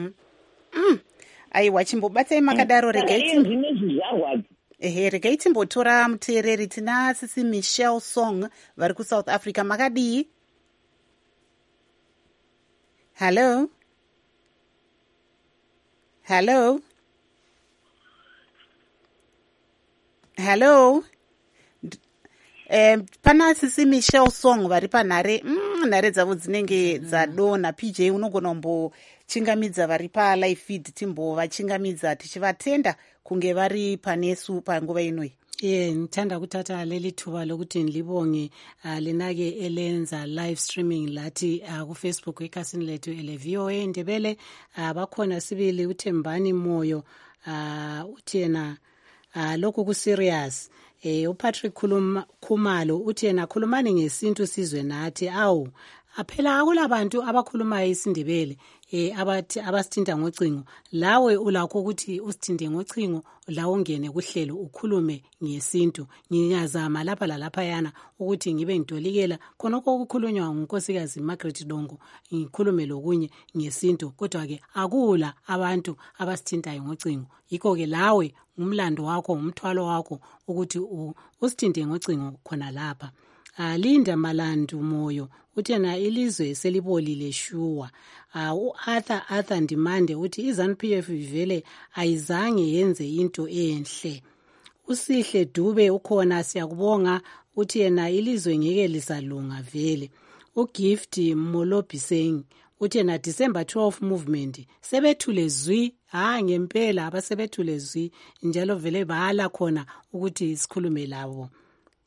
Aiwa chimbobatsai makadaro regaizvizvarwadzi. Ehe, regai timbotora muteereri tina sisi Michelle Song vari kuSouth Africa. Makadii? Hello? Hello? Hello? Eh, pana sisi Michelle Song vari panhare. Mm, nhare dzavo dzinenge dzadona. P J unogona kumbochingamidza vari palive feed timbovachingamidza tichivatenda kunge vari panesu panguva inoi. Ye ngithanda ukuthatha leli thuba lokuthi ngilibonge uh, linake elenza live streaming lathi uh, ku Facebook ekhasini lethu ele V O A Ndebele. Uh, bakhona sibili uThembani Moyo uh, uthi yena uh, lokhu ku serious. Eh uPatrick Khuluma Khumalo uthi yena khulumani ngesintu sizwe nathi awu aphela akulabantu abakhuluma isindebele eh abathi abasithinta ngocingo. Lawe ulakho ukuthi usithinde ngocingo lawo ungene kuhlelo ukhulume ngesintu. Ngiyazama lapha lalapha yana ukuthi ngibe ngidolikela khonokho ukukhulunywa ngunkosikazi Margaret Dongo ngikhulume lokunye ngesintu, kodwa ke akula abantu abasithintayo ngocingo. Yikho ke lawe umlando wakho umthwalo wakho ukuthi usithinde ngocingo khona lapha. Uh, Linda Malandu Moyo uthi na ilizwe selibolile shuwa. Uh, uArthur Arthur Ndimande uthi iZanu P F vele ayizange yenze into enhle. Usihle Dube ukhona siyakubonga uthi yena ilizwe ngeke lisalunga vele. uGift Molobiseng uthi na December twelfth movement sebethule zwi ha ngempela abasebethule zwi njalo vele bala khona ukuthi sikhulume labo.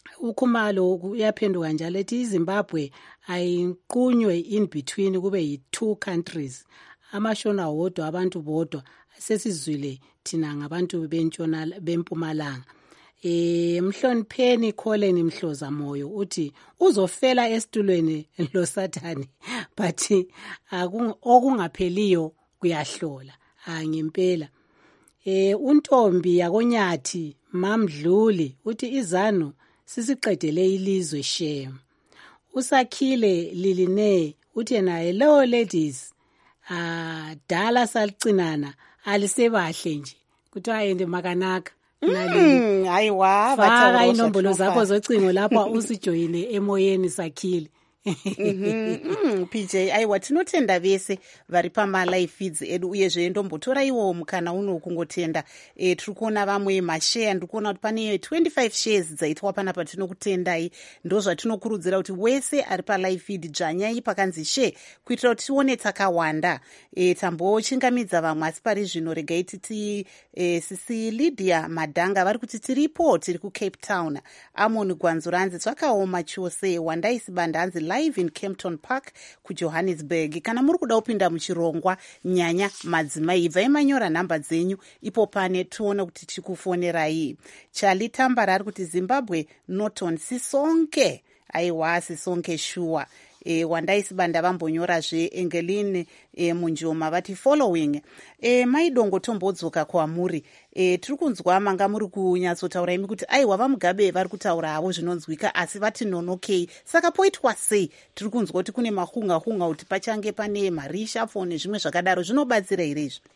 ukhumalo uyaphenduka njalo ethi iZimbabwe ayinqunywe in between kube yi-two countries, amashona wodwa abantu bodwa. Sesizwile thina ngabantu bentshona bempumalanga. Eh Mhlonipheni Colin Mhloza Moyo uthi uzofela esitulweni lo Sathane but okungapheliyo kuyahlola. Ah ngempela. Eh uNtombi yakonyathi Mamdluli uthi izanu sisiqedele ilizwe shem. Usakhile Liline uthi na hello ladies. Ah dala salicinana alisebahle nje. Kuthiwa yende makanaka. Mm, ayiwa faka inombolo zakho zocingo lapha usijoyine emoyeni Sakhile. Mm-hmm. P J aiwa tinotenda vese vari pamalive feeds edu uyezve ndombotora iwo mukana uno kungotenda e, tiri kuona vamwe mashare ndiri kuona kuti pane twenty-five shares dzaitwa panapa tinokutendai ndo zvatinokurudzira kuti wese ari palive feed dzvanyai pakanzi share kuitira kuti tione takawanda e, tambochingamidza vamwe asi pari zvino regai titi e, sisi Lydia Madhanga vari kuti tiripo tiri kuCape Town. Amon Gwanzuranzi twakaoma chose Wandaisi Bandanzi live in Kempton Park kuJohannesburg. Kana muri kuda kupinda muchirongwa nyanya madzimai ibvai manyora nhamba dzenyu ipo pane tuone kuti tikufonerai. Charlie Tambara ari kuti Zimbabwe Norton sisonke aiwa sisonke shuwa. E, Wandaisi Banda vambonyorazve Engeline e, Munjoma vati following e, maidongo tombodzoka kwamuri e, tiri kunzwa manga muri kunyatsotaura imi kuti aiwa vamugabe vari kutaura havo zvinonzwika asi vati nonokei saka poitwa sei tiri kunzwa kuti kune mahunga hunga kuti pachange pane marishafo nezvimwe zvakadaro zvinobatsira here izvi?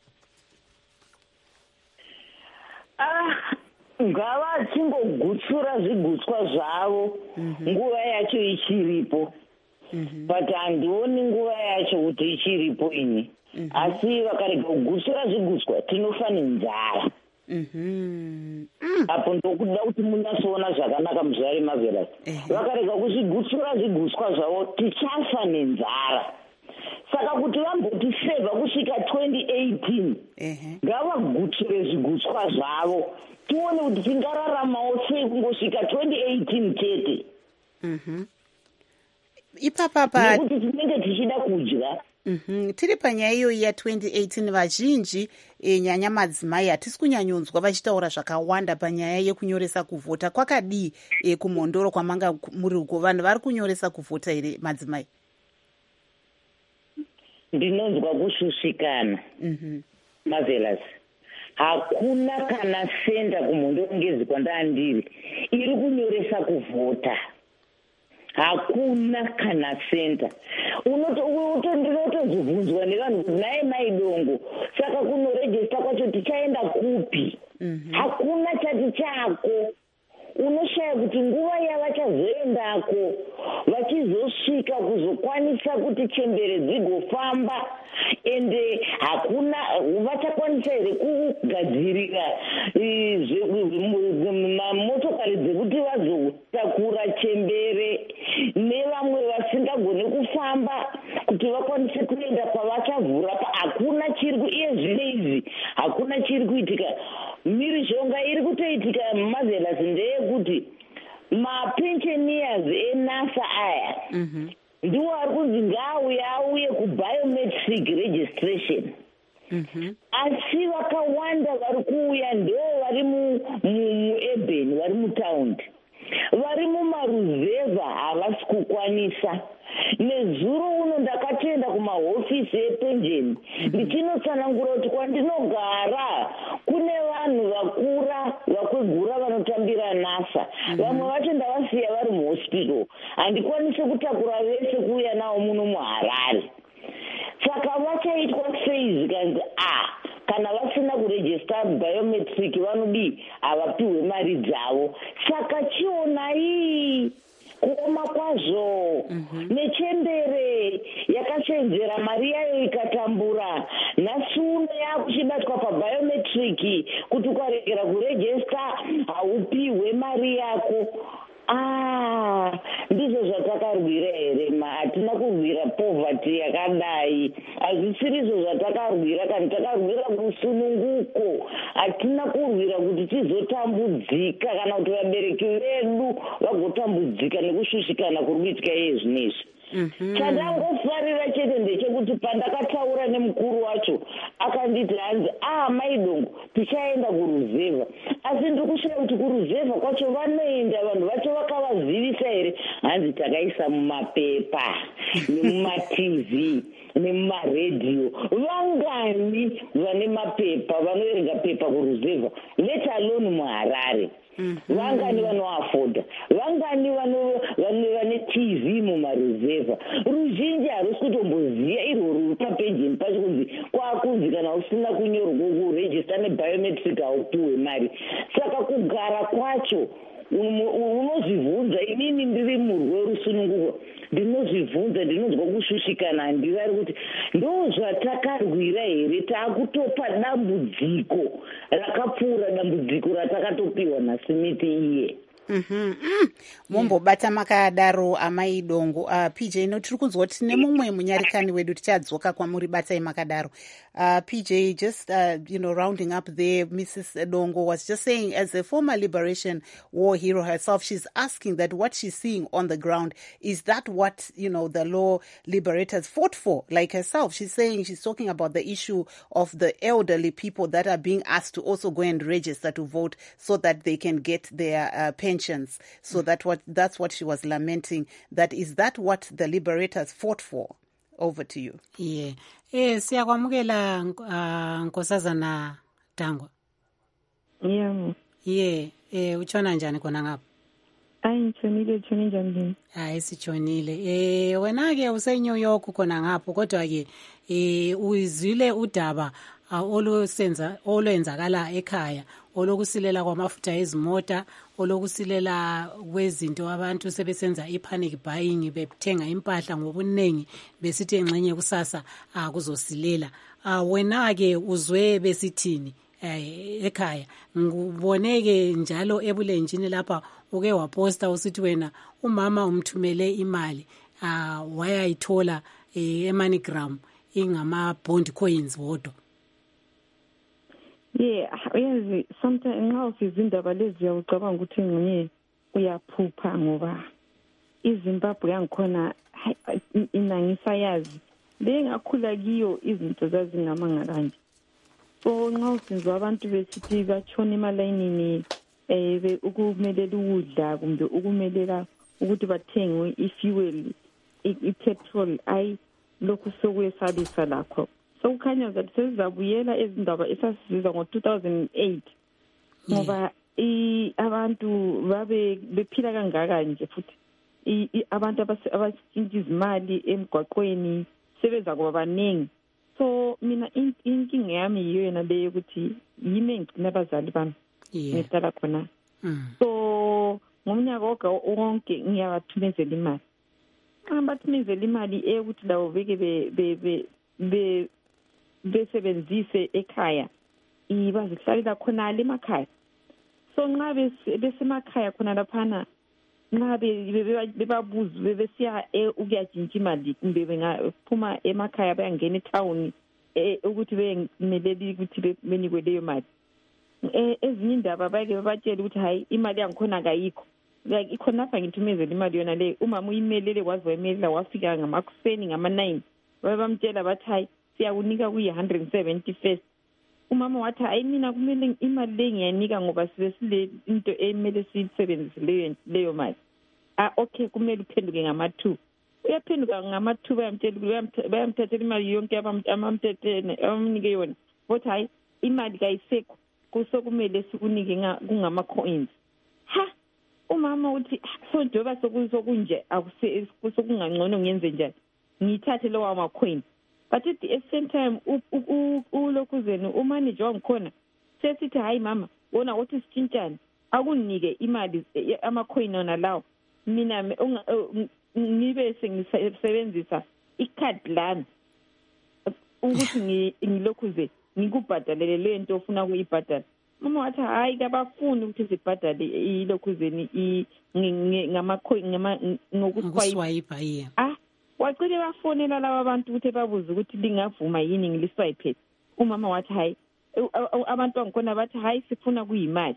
Ah, ngava chingogutsura zvigutswa zvavo nguva yacho ichiripo. Mm-hmm. But handioni nguva yacho kuti ichiripo ini. Mm-hmm. Asi vakarega kugutsura zvigutswa tinofa nenzara. Mm-hmm. Apo ndokuda kuti munyasoona zvakanaka muzuva reMarvelous. Mm-hmm. Vakarega kuzvigutsura zvigutswa zvavo tichafa nenzara. Saka kuti vambotisevha kusvika twenty eighteen ngavagutsure zvigutswa zvavo tione kuti tingararamawo sei kungosvika twenty eighteen chete. Mhm. Ipapapa nekuti tinenge tichida kudya. Mhm. Tiri panyaya iyoyi ya twenty eighteen vazhinji e, nyanya madzimai hatisi kunyanyonzwa vachitaura zvakawanda panyaya yekunyoresa kuvhota. Kwakadii e, kumhondoro kwamanga muri uko vanhu vari kunyoresa kuvhota here madzimai? Ndinonzwa kushushikana. Mhm. Marvelous. Hakuna kana senda kumhondoro ngezi kwandandiri iri kunyoresa kuvhota. Hakuna kana senta. Ndinotozobvunzwa nevanhu kuti naye maidongo saka kunorejista kwacho tichaenda kupi? Mm-hmm. Hakuna chati chako. Unoshaya kuti nguva yavachazoendako vachizosvika kuzokwanisa kuti chembere dzigofamba ende hakuna vachakwanisa here kugadzirira motokari dzekuti vazotakura chembere nevamwe vasingagone kufamba kuti vakwanise kuenda pavachavhura. Hakuna chiri iye zvine izvi hakuna chiri kuitika. Mhirizhonga iri kutoitika Marvelous ndeyekuti mapensioners eNASA aya mm-hmm. ndiwo ari kunzi ngaauye auye kubiometric registration. Mm-hmm. Asi vakawanda vari kuuya ndo vari muurban vari mutaundi vari mumaruzevha havasi kukwanisa. Nezuro uno ndakatoenda kumahofisi epenjeni ndichinotsanangura kuti kwandinogara kune vanhu vakura vakwegura vanotambira NASA. Vamwe vacho ndavasiya vari muhospital handikwanisi kutakura vese kuuya navo muno muHarare. Saka vachaitwa sei zikanzi a kana vasina kurejista biometric vanodii havapiwe mari dzavo. Saka chionai kuoma kwazvo. Mm-hmm. Nechembere yakachenjera mari yayo ikatambura nhasi uno yakuchibatwa pabiometric kuti ukaregera kurejista haupiwe mari yako. Ah, ndizvo zvatakarwira here ma hatina kurwira po poverty yakadai. Hazvisirizo zvatakarwira kana takarwira kusununguko. Hatina kurwira kuti tizotambudzika kana kuti vabereki vedu vagotambudzika nekushushikana kuri kuitika iye zvinezvi. Chandangofarira chete ndechekuti pandakataura nemukuru wacho akanditi hanzi ah Maidongo tichaenda kuruzevha, asi ndiri kushaya kuti kuruzevha kwacho vanoenda vanhu vacho vakavazivisa here. Hanzi takaisa mumapepa nemumativi nemumaredhiyo. Vangani vane mapepa vanoerenga pepa kuruzevha, let alone muHarare? Vangani vanoafoda? Vangani vane tv mumaruzevha? Ruzhinji harusi kutomboziya irwo ruri papejini pacho kunzi kwakunzi kana usina kunyorwa kurejista nebiometric haupiwe mari. Saka kugara kwacho unozvibvunza. Inini ndiri murwi werusununguko ndinozvibvunza, ndinonzwa kushushikana. Handiri ari kuti ndo zvatakarwira here? Taakutopa dambudziko rakapfuura dambudziko ratakatopiwa nasimiti iye. Mm-hmm. Mm. Mumbobata makadaro amaidongo. uh, P J no tiri kunzwa kuti nemumwe munyarikani wedu tichadzoka kwamuri batai makadaro. uh, P J, just uh, you know, rounding up there, Missus Dongo was just saying, as a former liberation war hero herself, she's asking that what she's seeing on the ground, is that what, you know, the law liberators fought for, like herself? She's saying, she's talking about the issue of the elderly people that are being asked to also go and register to vote so that they can get their uh, pension. So that what that's what she was lamenting. That is that what the liberators fought for. Over to you. Yeah. Eh siyakwamukela Nkosazana Dangwa. Yeah. Yeah. Eh uchona njani kona ngapha? Ayi ngitshonile utshone njani? Hayi sitshonile. Eh wena ke use New York kona ngapha kodwa ke eh uyizwile udaba olusenza olwenzakala ekhaya olokusilela kwamafutha ezimota, olokusilela kwezinto abantu sebesenza i-panic buying, bethenga impahla ngobuningi besithi engxenye kusasa akuzosilela. Wena ke uzwe besithini ekhaya? Nguboneke njalo ebulenjini lapha uke waposta usithi wena umama umthumele imali wayayithola eMoneygram ingama bond coins wodwa. Yeah, yazi sometimes nxa usizindaba lezi uyacabanga ukuthi ngene uyaphupha ngoba iZimbabwe yangikhona inangisayazi bengakhula kiyo izinto zazingamanga kanje. So nxa usinzwa abantu besithi batshona emalayinini eh ukumelela ukudla kumbe ukumelela ukuthi bathenge ifuel ipetrol, ayi lokhu sokwesabisa lakho. So kukhanya ukuthi sezizabuyela ezindaba esasiziza ngo two thousand eight ngoba abantu babe bephila kangaka nje futhi abantu abashintsha izimali emgwaqweni sebeza kuba baningi. So mina inkinga yami yiyo yena leyo ukuthi yimi ngicina abazali bami ngihlala khona. So ngomnyaka wonke ngiyabathumezela imali. Xa bathumezela imali ukuthi lawo beke be be besebenzise ekhaya ibazihlalela khona le emakhaya. So nxa besemakhaya khona laphana nxa bebabuza besiya ukuyajintsha imali kumbe bengaphuma emakhaya bayangena etown ukuthi bemeleli ukuthi benikwe leyo mali, ezinye indaba bayake babatshela ukuthi hayi imali yangikhona kayikho, like ikhona apha ngithumezela imali yona le. Umama uyimelele waze wayemelela wafika ngamakuseni ngama nine babamtshela bathi hayi siyakunika kuyi one hundred seventy first. Umama wathi hayi mina kumele imali le ngiyanika ngoba sibe sile into emele siyisebenzise leyo leyo mali. Ah okay, kumele uphenduke ngama two. Uyaphenduka ngama two bayamtshela bayamthathela imali yonke abamthethene abamnike yona. Bathi hayi imali kayisekho kusokumele sikunike kungama coins. Ha umama uthi so njoba sokuzokunje akusokungangcono ngiyenze njani, ngithathe lo wama coins. But at the same time ulokuzeni umanager wangikhona sesithi hayi mama wona uthi sitshintshane akunike imali ama-coin ona lawo mina ngibe sengisebenzisa i-card lami ukuthi ngilokhuze ngikubhadalele le nto ofuna ukuyibhadala. Mama wathi hayi kabafuni ukuthi sibhadale ilokhuzeni ngama-coin ngokuswipe. Ah wacile bafonela laba bantu ukuthi babuze ukuthi lingavuma yini ngiliswipe. Umama wathi hayi, abantu bangikhona bathi hayi sifuna kuyimali.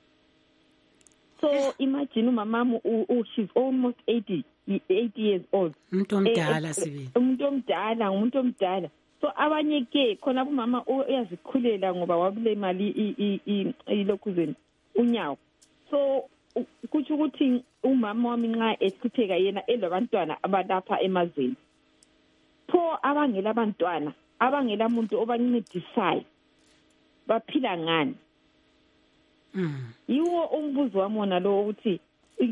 So imagine umama she's almost eighty years old. Umuntu omdala sibili. Umuntu omdala, umuntu omdala. So abanye ke khona umama uyazikhulela ngoba wakule mali ilokhuzeni unyawo. So kuthi ukuthi umama wami nxa esikutheka yena elabantwana abalapha emazweni. Pho abangela abantwana, abangela umuntu obancedisayo. Baphila ngani? Mm. Yiwo umbuzo wami wona lo ukuthi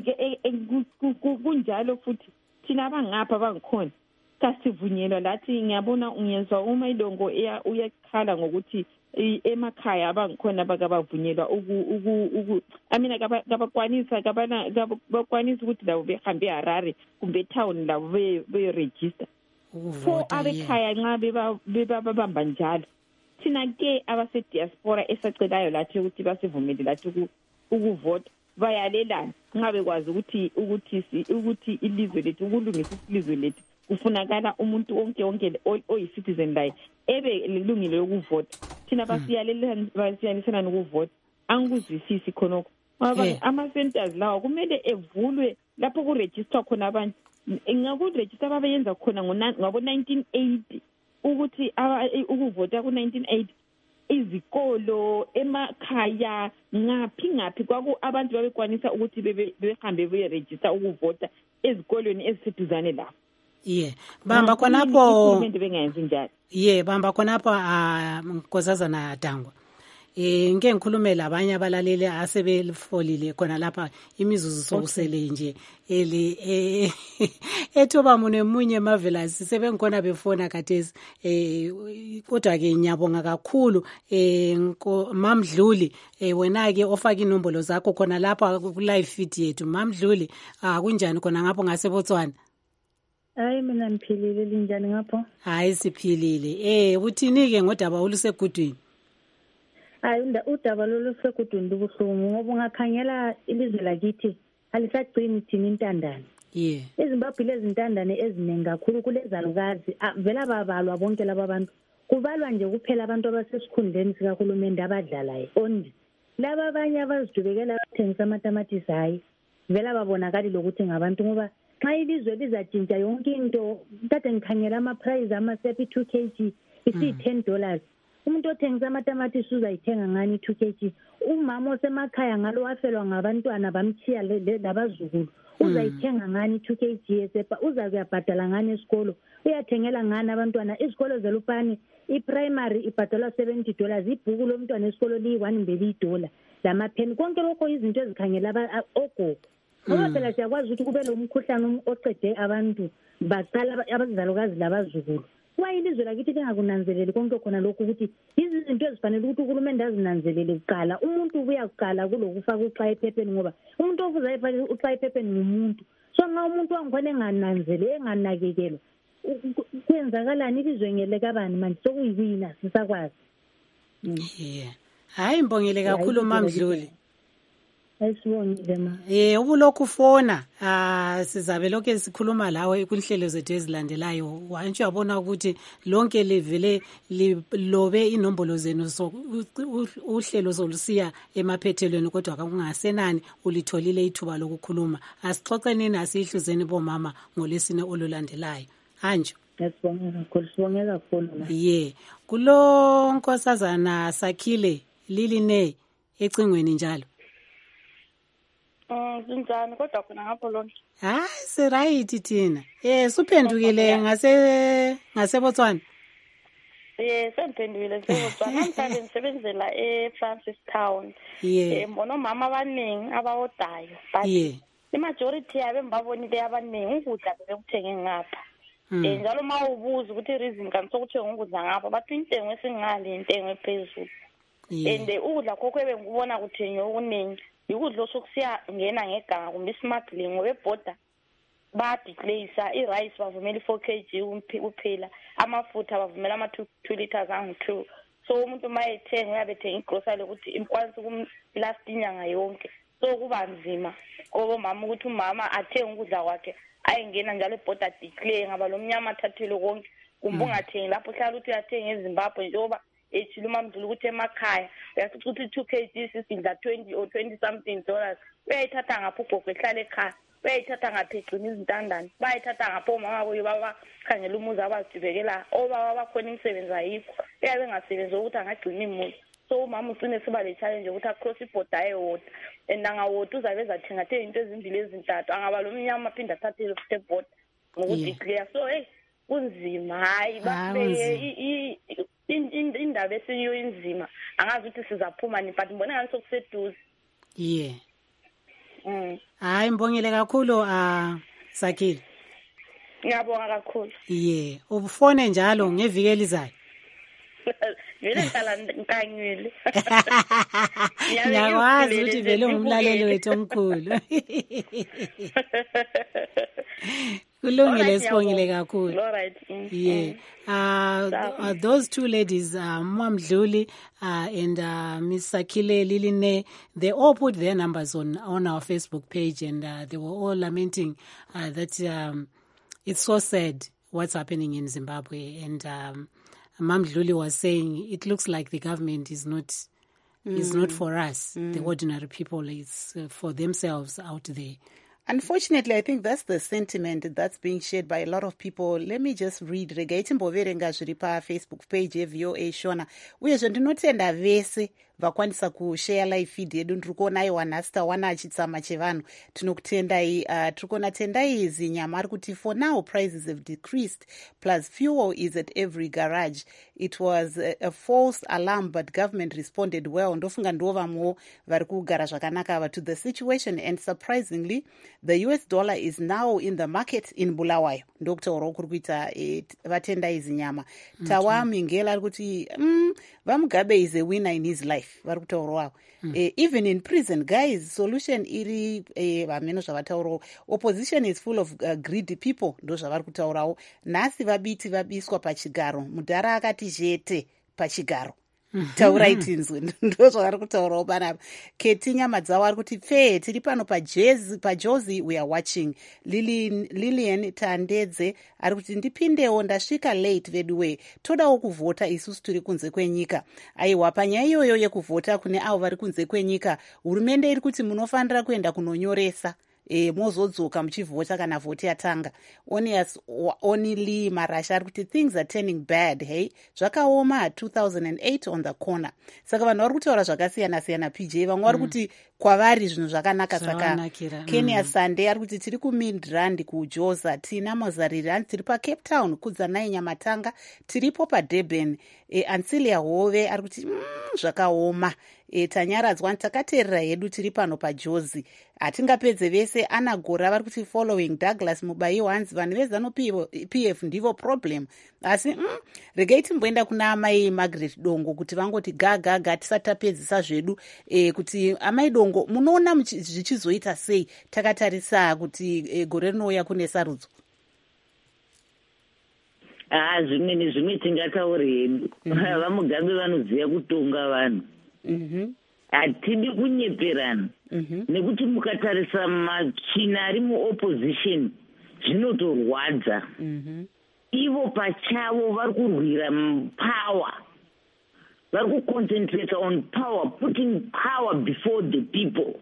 kunjalo futhi thina abangapha bangikhona kasivunyelwa lathi ngiyabona ungezwa uma ilongo uyakhala ngokuthi emakhaya abangikhona bakabavunyelwa uku I mean kabakwanisa kabana kabakwanisa ukuthi labo behambe eHarare kumbe town labo be register so abekhaya nxa beba bebabamba njalo thina ke abase diaspora esacelayo lathi ukuthi basivumele lathi ukuvota bayalelana nxa bekwazi ukuthi ukuthi ukuthi ilizwe lethu ukulungisa ilizwe lethu kufunakala umuntu wonke wonke oyicitizen laye ebe lilungile lokuvota thina basiyalelana basiyalisana ukuvota angikuzwisisi khonoko ngoba ama centers lawa kumele evulwe lapho ku register khona abantu ngaku register babeyenza khona ngabo nineteen eighty ukuthi ukuvota ku nineteen eighty izikolo emakhaya ngaphi ngaphi kwaku abantu babekwanisa ukuthi behambe beye register ukuvota ezikolweni eziseduzane lapho. Yeah, bamba khonapho umuntu bengayenzi njalo. Yeah, bamba khonapho a Nkosazana Dangwa. Eh ngeke ngikhulume labanye abalaleli asebelifolile khona lapha imizuzu sokusele nje eli ethoba mune munye Marvelous sebengikhona befona kathesi eh kodwa ke nyabonga kakhulu eh Mamdluli eh wena ke ofaka inombolo zakho khona lapha ku live feed yethu Mamdluli ah kunjani khona ngapho ngase Botswana? Hayi mina ngiphilile linjani ngapho? Hayi siphilile. Eh uthini ke ngodaba olusegudwini? Hayi udaba lolusegudwini lubuhlungu ngoba ungakhangela ilizwe lakithi alisagcini thina intandane. Yeah. eZimbabwe lezintandane eziningi kakhulu kulezalukazi vela babalwa bonke laba bantu kubalwa nje kuphela abantu abasesikhundleni sikahulumende abadlalayo only laba abanye abazidubekela bathengisa amatamatisi hayi vela babonakali lokuthi ngabantu ngoba xa ilizwe lizatshintsha yonke into kade ngikhangela ama price amasepi two kilograms isi ten dollars umuntu othengisa amatamatisi uzayithenga ngani two kilograms umama osemakhaya ngalo wafelwa ngabantwana bamthiya labazukulu uzayithenga ngani two kilograms epa uzakuyabhadala ngani esikolo uyathengela ngani abantwana izikolo zelupani iprimary ibhadalwa seventy dollars ibhuku lomntwana esikolo liyi one mbili dollar lamapheni konke lokho izinto ezikhangela ogogo ngoba phela siyakwazi ukuthi kube lo mkhuhlane oqede abantu baqala abazalukazi labazukulu wayilizwe lakithi lingakunanzeleli konke khona lokho ukuthi izinto ezifanele ukuthi uhulumende azinanzelele kuqala umuntu ubuya kuqala kulokufaka uxa ephepheni ngoba umuntu ofuza efake uxa ephepheni ngumuntu so nxa umuntu wangikhona engananzele enganakekelwa kwenzakalani ilizwe ngele kabani manje sokuyibina sisakwazi. Yeah, hayi mbongele kakhulu Mamdluli. Ayisibongile ma. Eh ubulokhu fona ah sizabe lokho sikhuluma lawe kunhlelo zethu ezilandelayo wanje uyabona ukuthi lonke livele lilobe inombolo zenu so uhlelo solusiya emaphethelweni kodwa kungasenani ulitholile ithuba lokukhuluma asixoxeneni asihluzeni bomama ngolesine olulandelayo hanjo. Yasibonga kakhulu sibongela kakhulu. Yeah kulo Nkosazana Sakhile Liline ecingweni njalo. Oh, kunjani kodwa khona ngapho lonke? Hayi, si right thina. Eh, suphendukile ngase ngase Botswana. Eh, semphendukile seBotswana. Namhlanje ngisebenzela eFrancis Town. Eh, mbona mama abaningi abawodayo. Yeah. I-majority yabe mbabonile abaningi ukudla bekuthenge ngapha. Eh, njalo mawubuza ukuthi reason kan sokuthenga ukudla ngapha, bathi intengo esingali intengo ephezulu. And ukudla kokho ebengubona kuthenga okuningi. Ikudla osokusiya ngena ngeganga kumbe smuggling ngoba eborder ba declare i-rice bavumela four kilograms kuphela amafutha bavumela ama two liters angu two so umuntu mayethenga uyabethenga igrocery ukuthi imkwanisi kumlast inyanga yonke so kuba nzima ngoba mama ukuthi umama athenga ukudla kwakhe ayengena njalo ebhoda declare ngaba lo mnyama athathele konke kumbe ungathengi lapho hlala uthi uyathenga eZimbabwe njengoba ethile uMamdluli ukuthi emakhaya uyasithi ukuthi two kg sisidla twenty or twenty something dollars uyayithatha ngapho ugogo ehlala ekhaya bayayithatha ngapha egcina izintandane bayayithatha ngapho omama kuyo babakhangela umuzi abazidibekela obaba bakhona imisebenzi ayikho uyabe engasebenzi ukuthi angagcina imuzi so umama ugcine siba le challenge ukuthi across ibhoda ayewota and angawota uzabe ezathengathe into ezimbili ezintathu angaba lo mnyama aphinda athathele futhi ebhoda ngokudeclare so hey kunzima hayi babeke indaba esiyo inzima angazi ukuthi sizaphuma ni but ngibona ngathi sokuseduze yeah mm hayi mbongile kakhulu ah Sakhile ngiyabonga kakhulu yeah ubufone njalo ngeviki elizayo vele hlala nkanyile ngiyakwazi ukuthi vele umlaleli wethu omkhulu kulungile sibongile kakhulu yeah uh, uh those two ladies uh, Mamdluli uh, and uh, Miss Sakhile Liline, they all put their numbers on on our Facebook page and uh, they were all lamenting uh, that um, it's so sad what's happening in Zimbabwe and um, Mamdluli was saying it looks like the government is not mm. is not for us mm. the ordinary people, it's uh, for themselves out there. Unfortunately, I think that's the sentiment that's being shared by a lot of people. Let me just read. Regaiti mboverenga zviri paFacebook page yeV O A Shona. Uyezvo ndinotenda vese vakwanisa kushare live feed yedu. Ndiri kuona aiwa nhasi tawana chitsama chevanhu. Tinokutendai. Uh, tiri kuona tendai zinyama ari kuti for now prices have decreased plus fuel is at every garage. It was a, a false alarm but government responded well. Ndofunga ndo vamwewo vari kugara zvakanaka ava to the situation and surprisingly the U S dollar is now in the market in Bulawayo. Ndokutaurawo kuri kuita vatendai zinyama. Tawa Mingela ari kuti mm, Vamugabe is a winner in his life. Vari kutaurawo. Mm. Uh, even in prison, guys, solution iri vameno uh, zvavataurawo. Opposition is full of uh, greedy people. Ndo zvavari kutaurawo. Nhasi vabiti vabiswa pachigaro. Mudhara akati jete pachigaro. Taurai tinzwe ndo zvavari kutaurawo panapa. Keti nyama dzavo ari kuti pfe tiri pano pajozi we are watching. Lilian, Lilian Tandedze ari kuti ndipindewo ndasvika late veduwe todawo kuvhota isusu tiri kunze kwenyika. Aiwa panyaya iyoyo yekuvhota kune avo vari kunze kwenyika hurumende iri kuti munofanira kuenda kunonyoresa e mozodzoka muchivhota kana vhoti yatanga. Onias Only Marasha ari kuti things are turning bad hey zvakaoma two thousand eight on the corner. Saka vanhu vari kutaura zvakasiyana siyana P J vamwe vari kuti kwavari zvinhu zvakanaka saka Kenya Sunday ari kuti tiri kuMidrand kuJoza tina Mozariri tiri paCape Town kudzanai Nyamatanga tiripo paDurban. E, Ancilia Hove ari kuti mm, zvakaoma. E, tanyaradzwa takateerera hedu tiri pano paJozi hatingapedze vese. Ana Gora vari kuti following Douglas Mubai Wanzi vanhu vezano P F ndivo problem asi mm, regai timboenda kuna amai Margaret Dongo kuti vangoti gagaga tisatapedzisa zvedu e, kuti amai Dongo munoona zvichizoita sei takatarisa kuti e, gore rinouya kune sarudzo. Ah, zvimwe nezvimwe tingataure hedu. Vamugabe vanoziva kutonga vanhu. Hatidi kunyeperana nekuti mukatarisa machina ari muopposition zvinotorwadza. Ivo pachavo vari kurwira power, vari kuconcentrate on power, putting power before the people.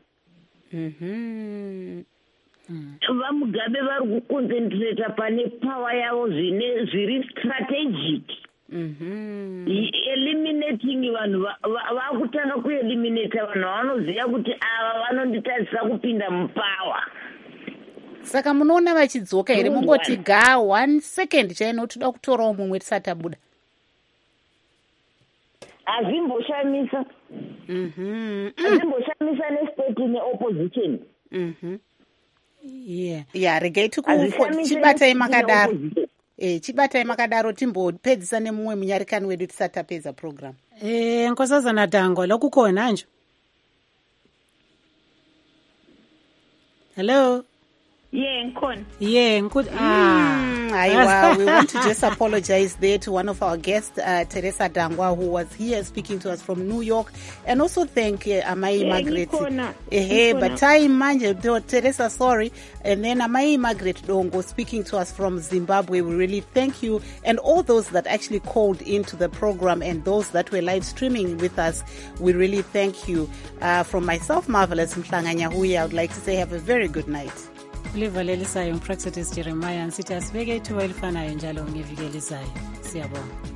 Vamugabe vari kuconcentrate pane power yavo zviri strategic. Mm-hmm. Eliminating vanhu vakutanga kueliminate vanhu vanoziva kuti ava vanonditarisa kupinda mupower. Saka munoona vachidzoka here mungoti ga one second chaino toda kutorawo mumwe tisati abuda. Azimboshamisa. Mhm. Azimboshamisa nestate neopposition. Mhm. Yeah. Yeah, regai tichibatai makadaro. Eh, chibatai makadaro timbopedzisa nemumwe munyarikani wedu tisati tapedza program. Eh, Nkosazana Dangwa lokukhona nje. Hello. Yeah, nkhona. Yeah, nkud ah. Aiwa, we want to just apologize there to one of our guests, uh, Teresa Dangwa, who was here speaking to us from New York, and also thank uh, Amai Yeah, Margaret. Nikona. Ehe, Nikona. but time manje, though, Teresa, sorry, and then Amai Margaret Dongo speaking to us from Zimbabwe. We really thank you, and all those that actually called into the program and those that were live streaming with us. We really thank you. Uh, from myself, Marvelous Mhlanga Nyahuya, I would like to say have a very good night. ulivalelisayo umpraxitis Jeremiah nsithi asibeke ithuba elifanayo njalo ngeviki elizayo. Siyabonga.